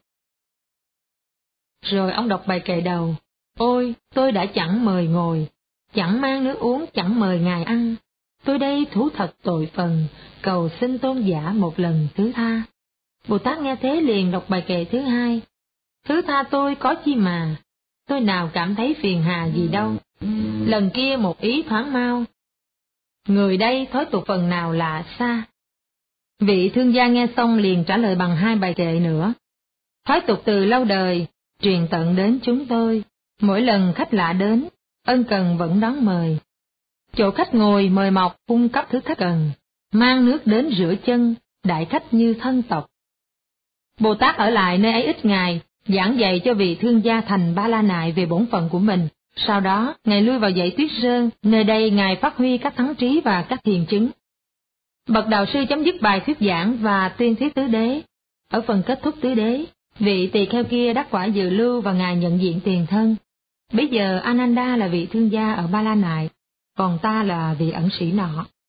Rồi ông đọc bài kệ đầu, ôi, tôi đã chẳng mời ngồi, chẳng mang nước uống, chẳng mời Ngài ăn. Tôi đây thú thật tội phần, cầu xin tôn giả một lần thứ tha. Bồ Tát nghe thế liền đọc bài kệ thứ hai, thứ tha tôi có chi mà, tôi nào cảm thấy phiền hà gì đâu. Lần kia một ý thoáng mau, người đây thói tục phần nào lạ xa. Vị thương gia nghe xong liền trả lời bằng hai bài kệ nữa. Thói tục từ lâu đời, truyền tận đến chúng tôi, mỗi lần khách lạ đến, ân cần vẫn đón mời. Chỗ khách ngồi mời mọc cung cấp thứ khách cần, mang nước đến rửa chân, đại khách như thân tộc. Bồ Tát ở lại nơi ấy ít ngày, giảng dạy cho vị thương gia thành Ba La Nại về bổn phận của mình. Sau đó, Ngài lui vào dãy tuyết sơn, nơi đây Ngài phát huy các thắng trí và các thiền chứng. Bậc đạo sư chấm dứt bài thuyết giảng và tuyên thuyết tứ đế. Ở phần kết thúc tứ đế, vị tỳ kheo kia đắc quả dự lưu và Ngài nhận diện tiền thân. Bây giờ Ananda là vị thương gia ở Ba La Nại, còn ta là vị ẩn sĩ nọ.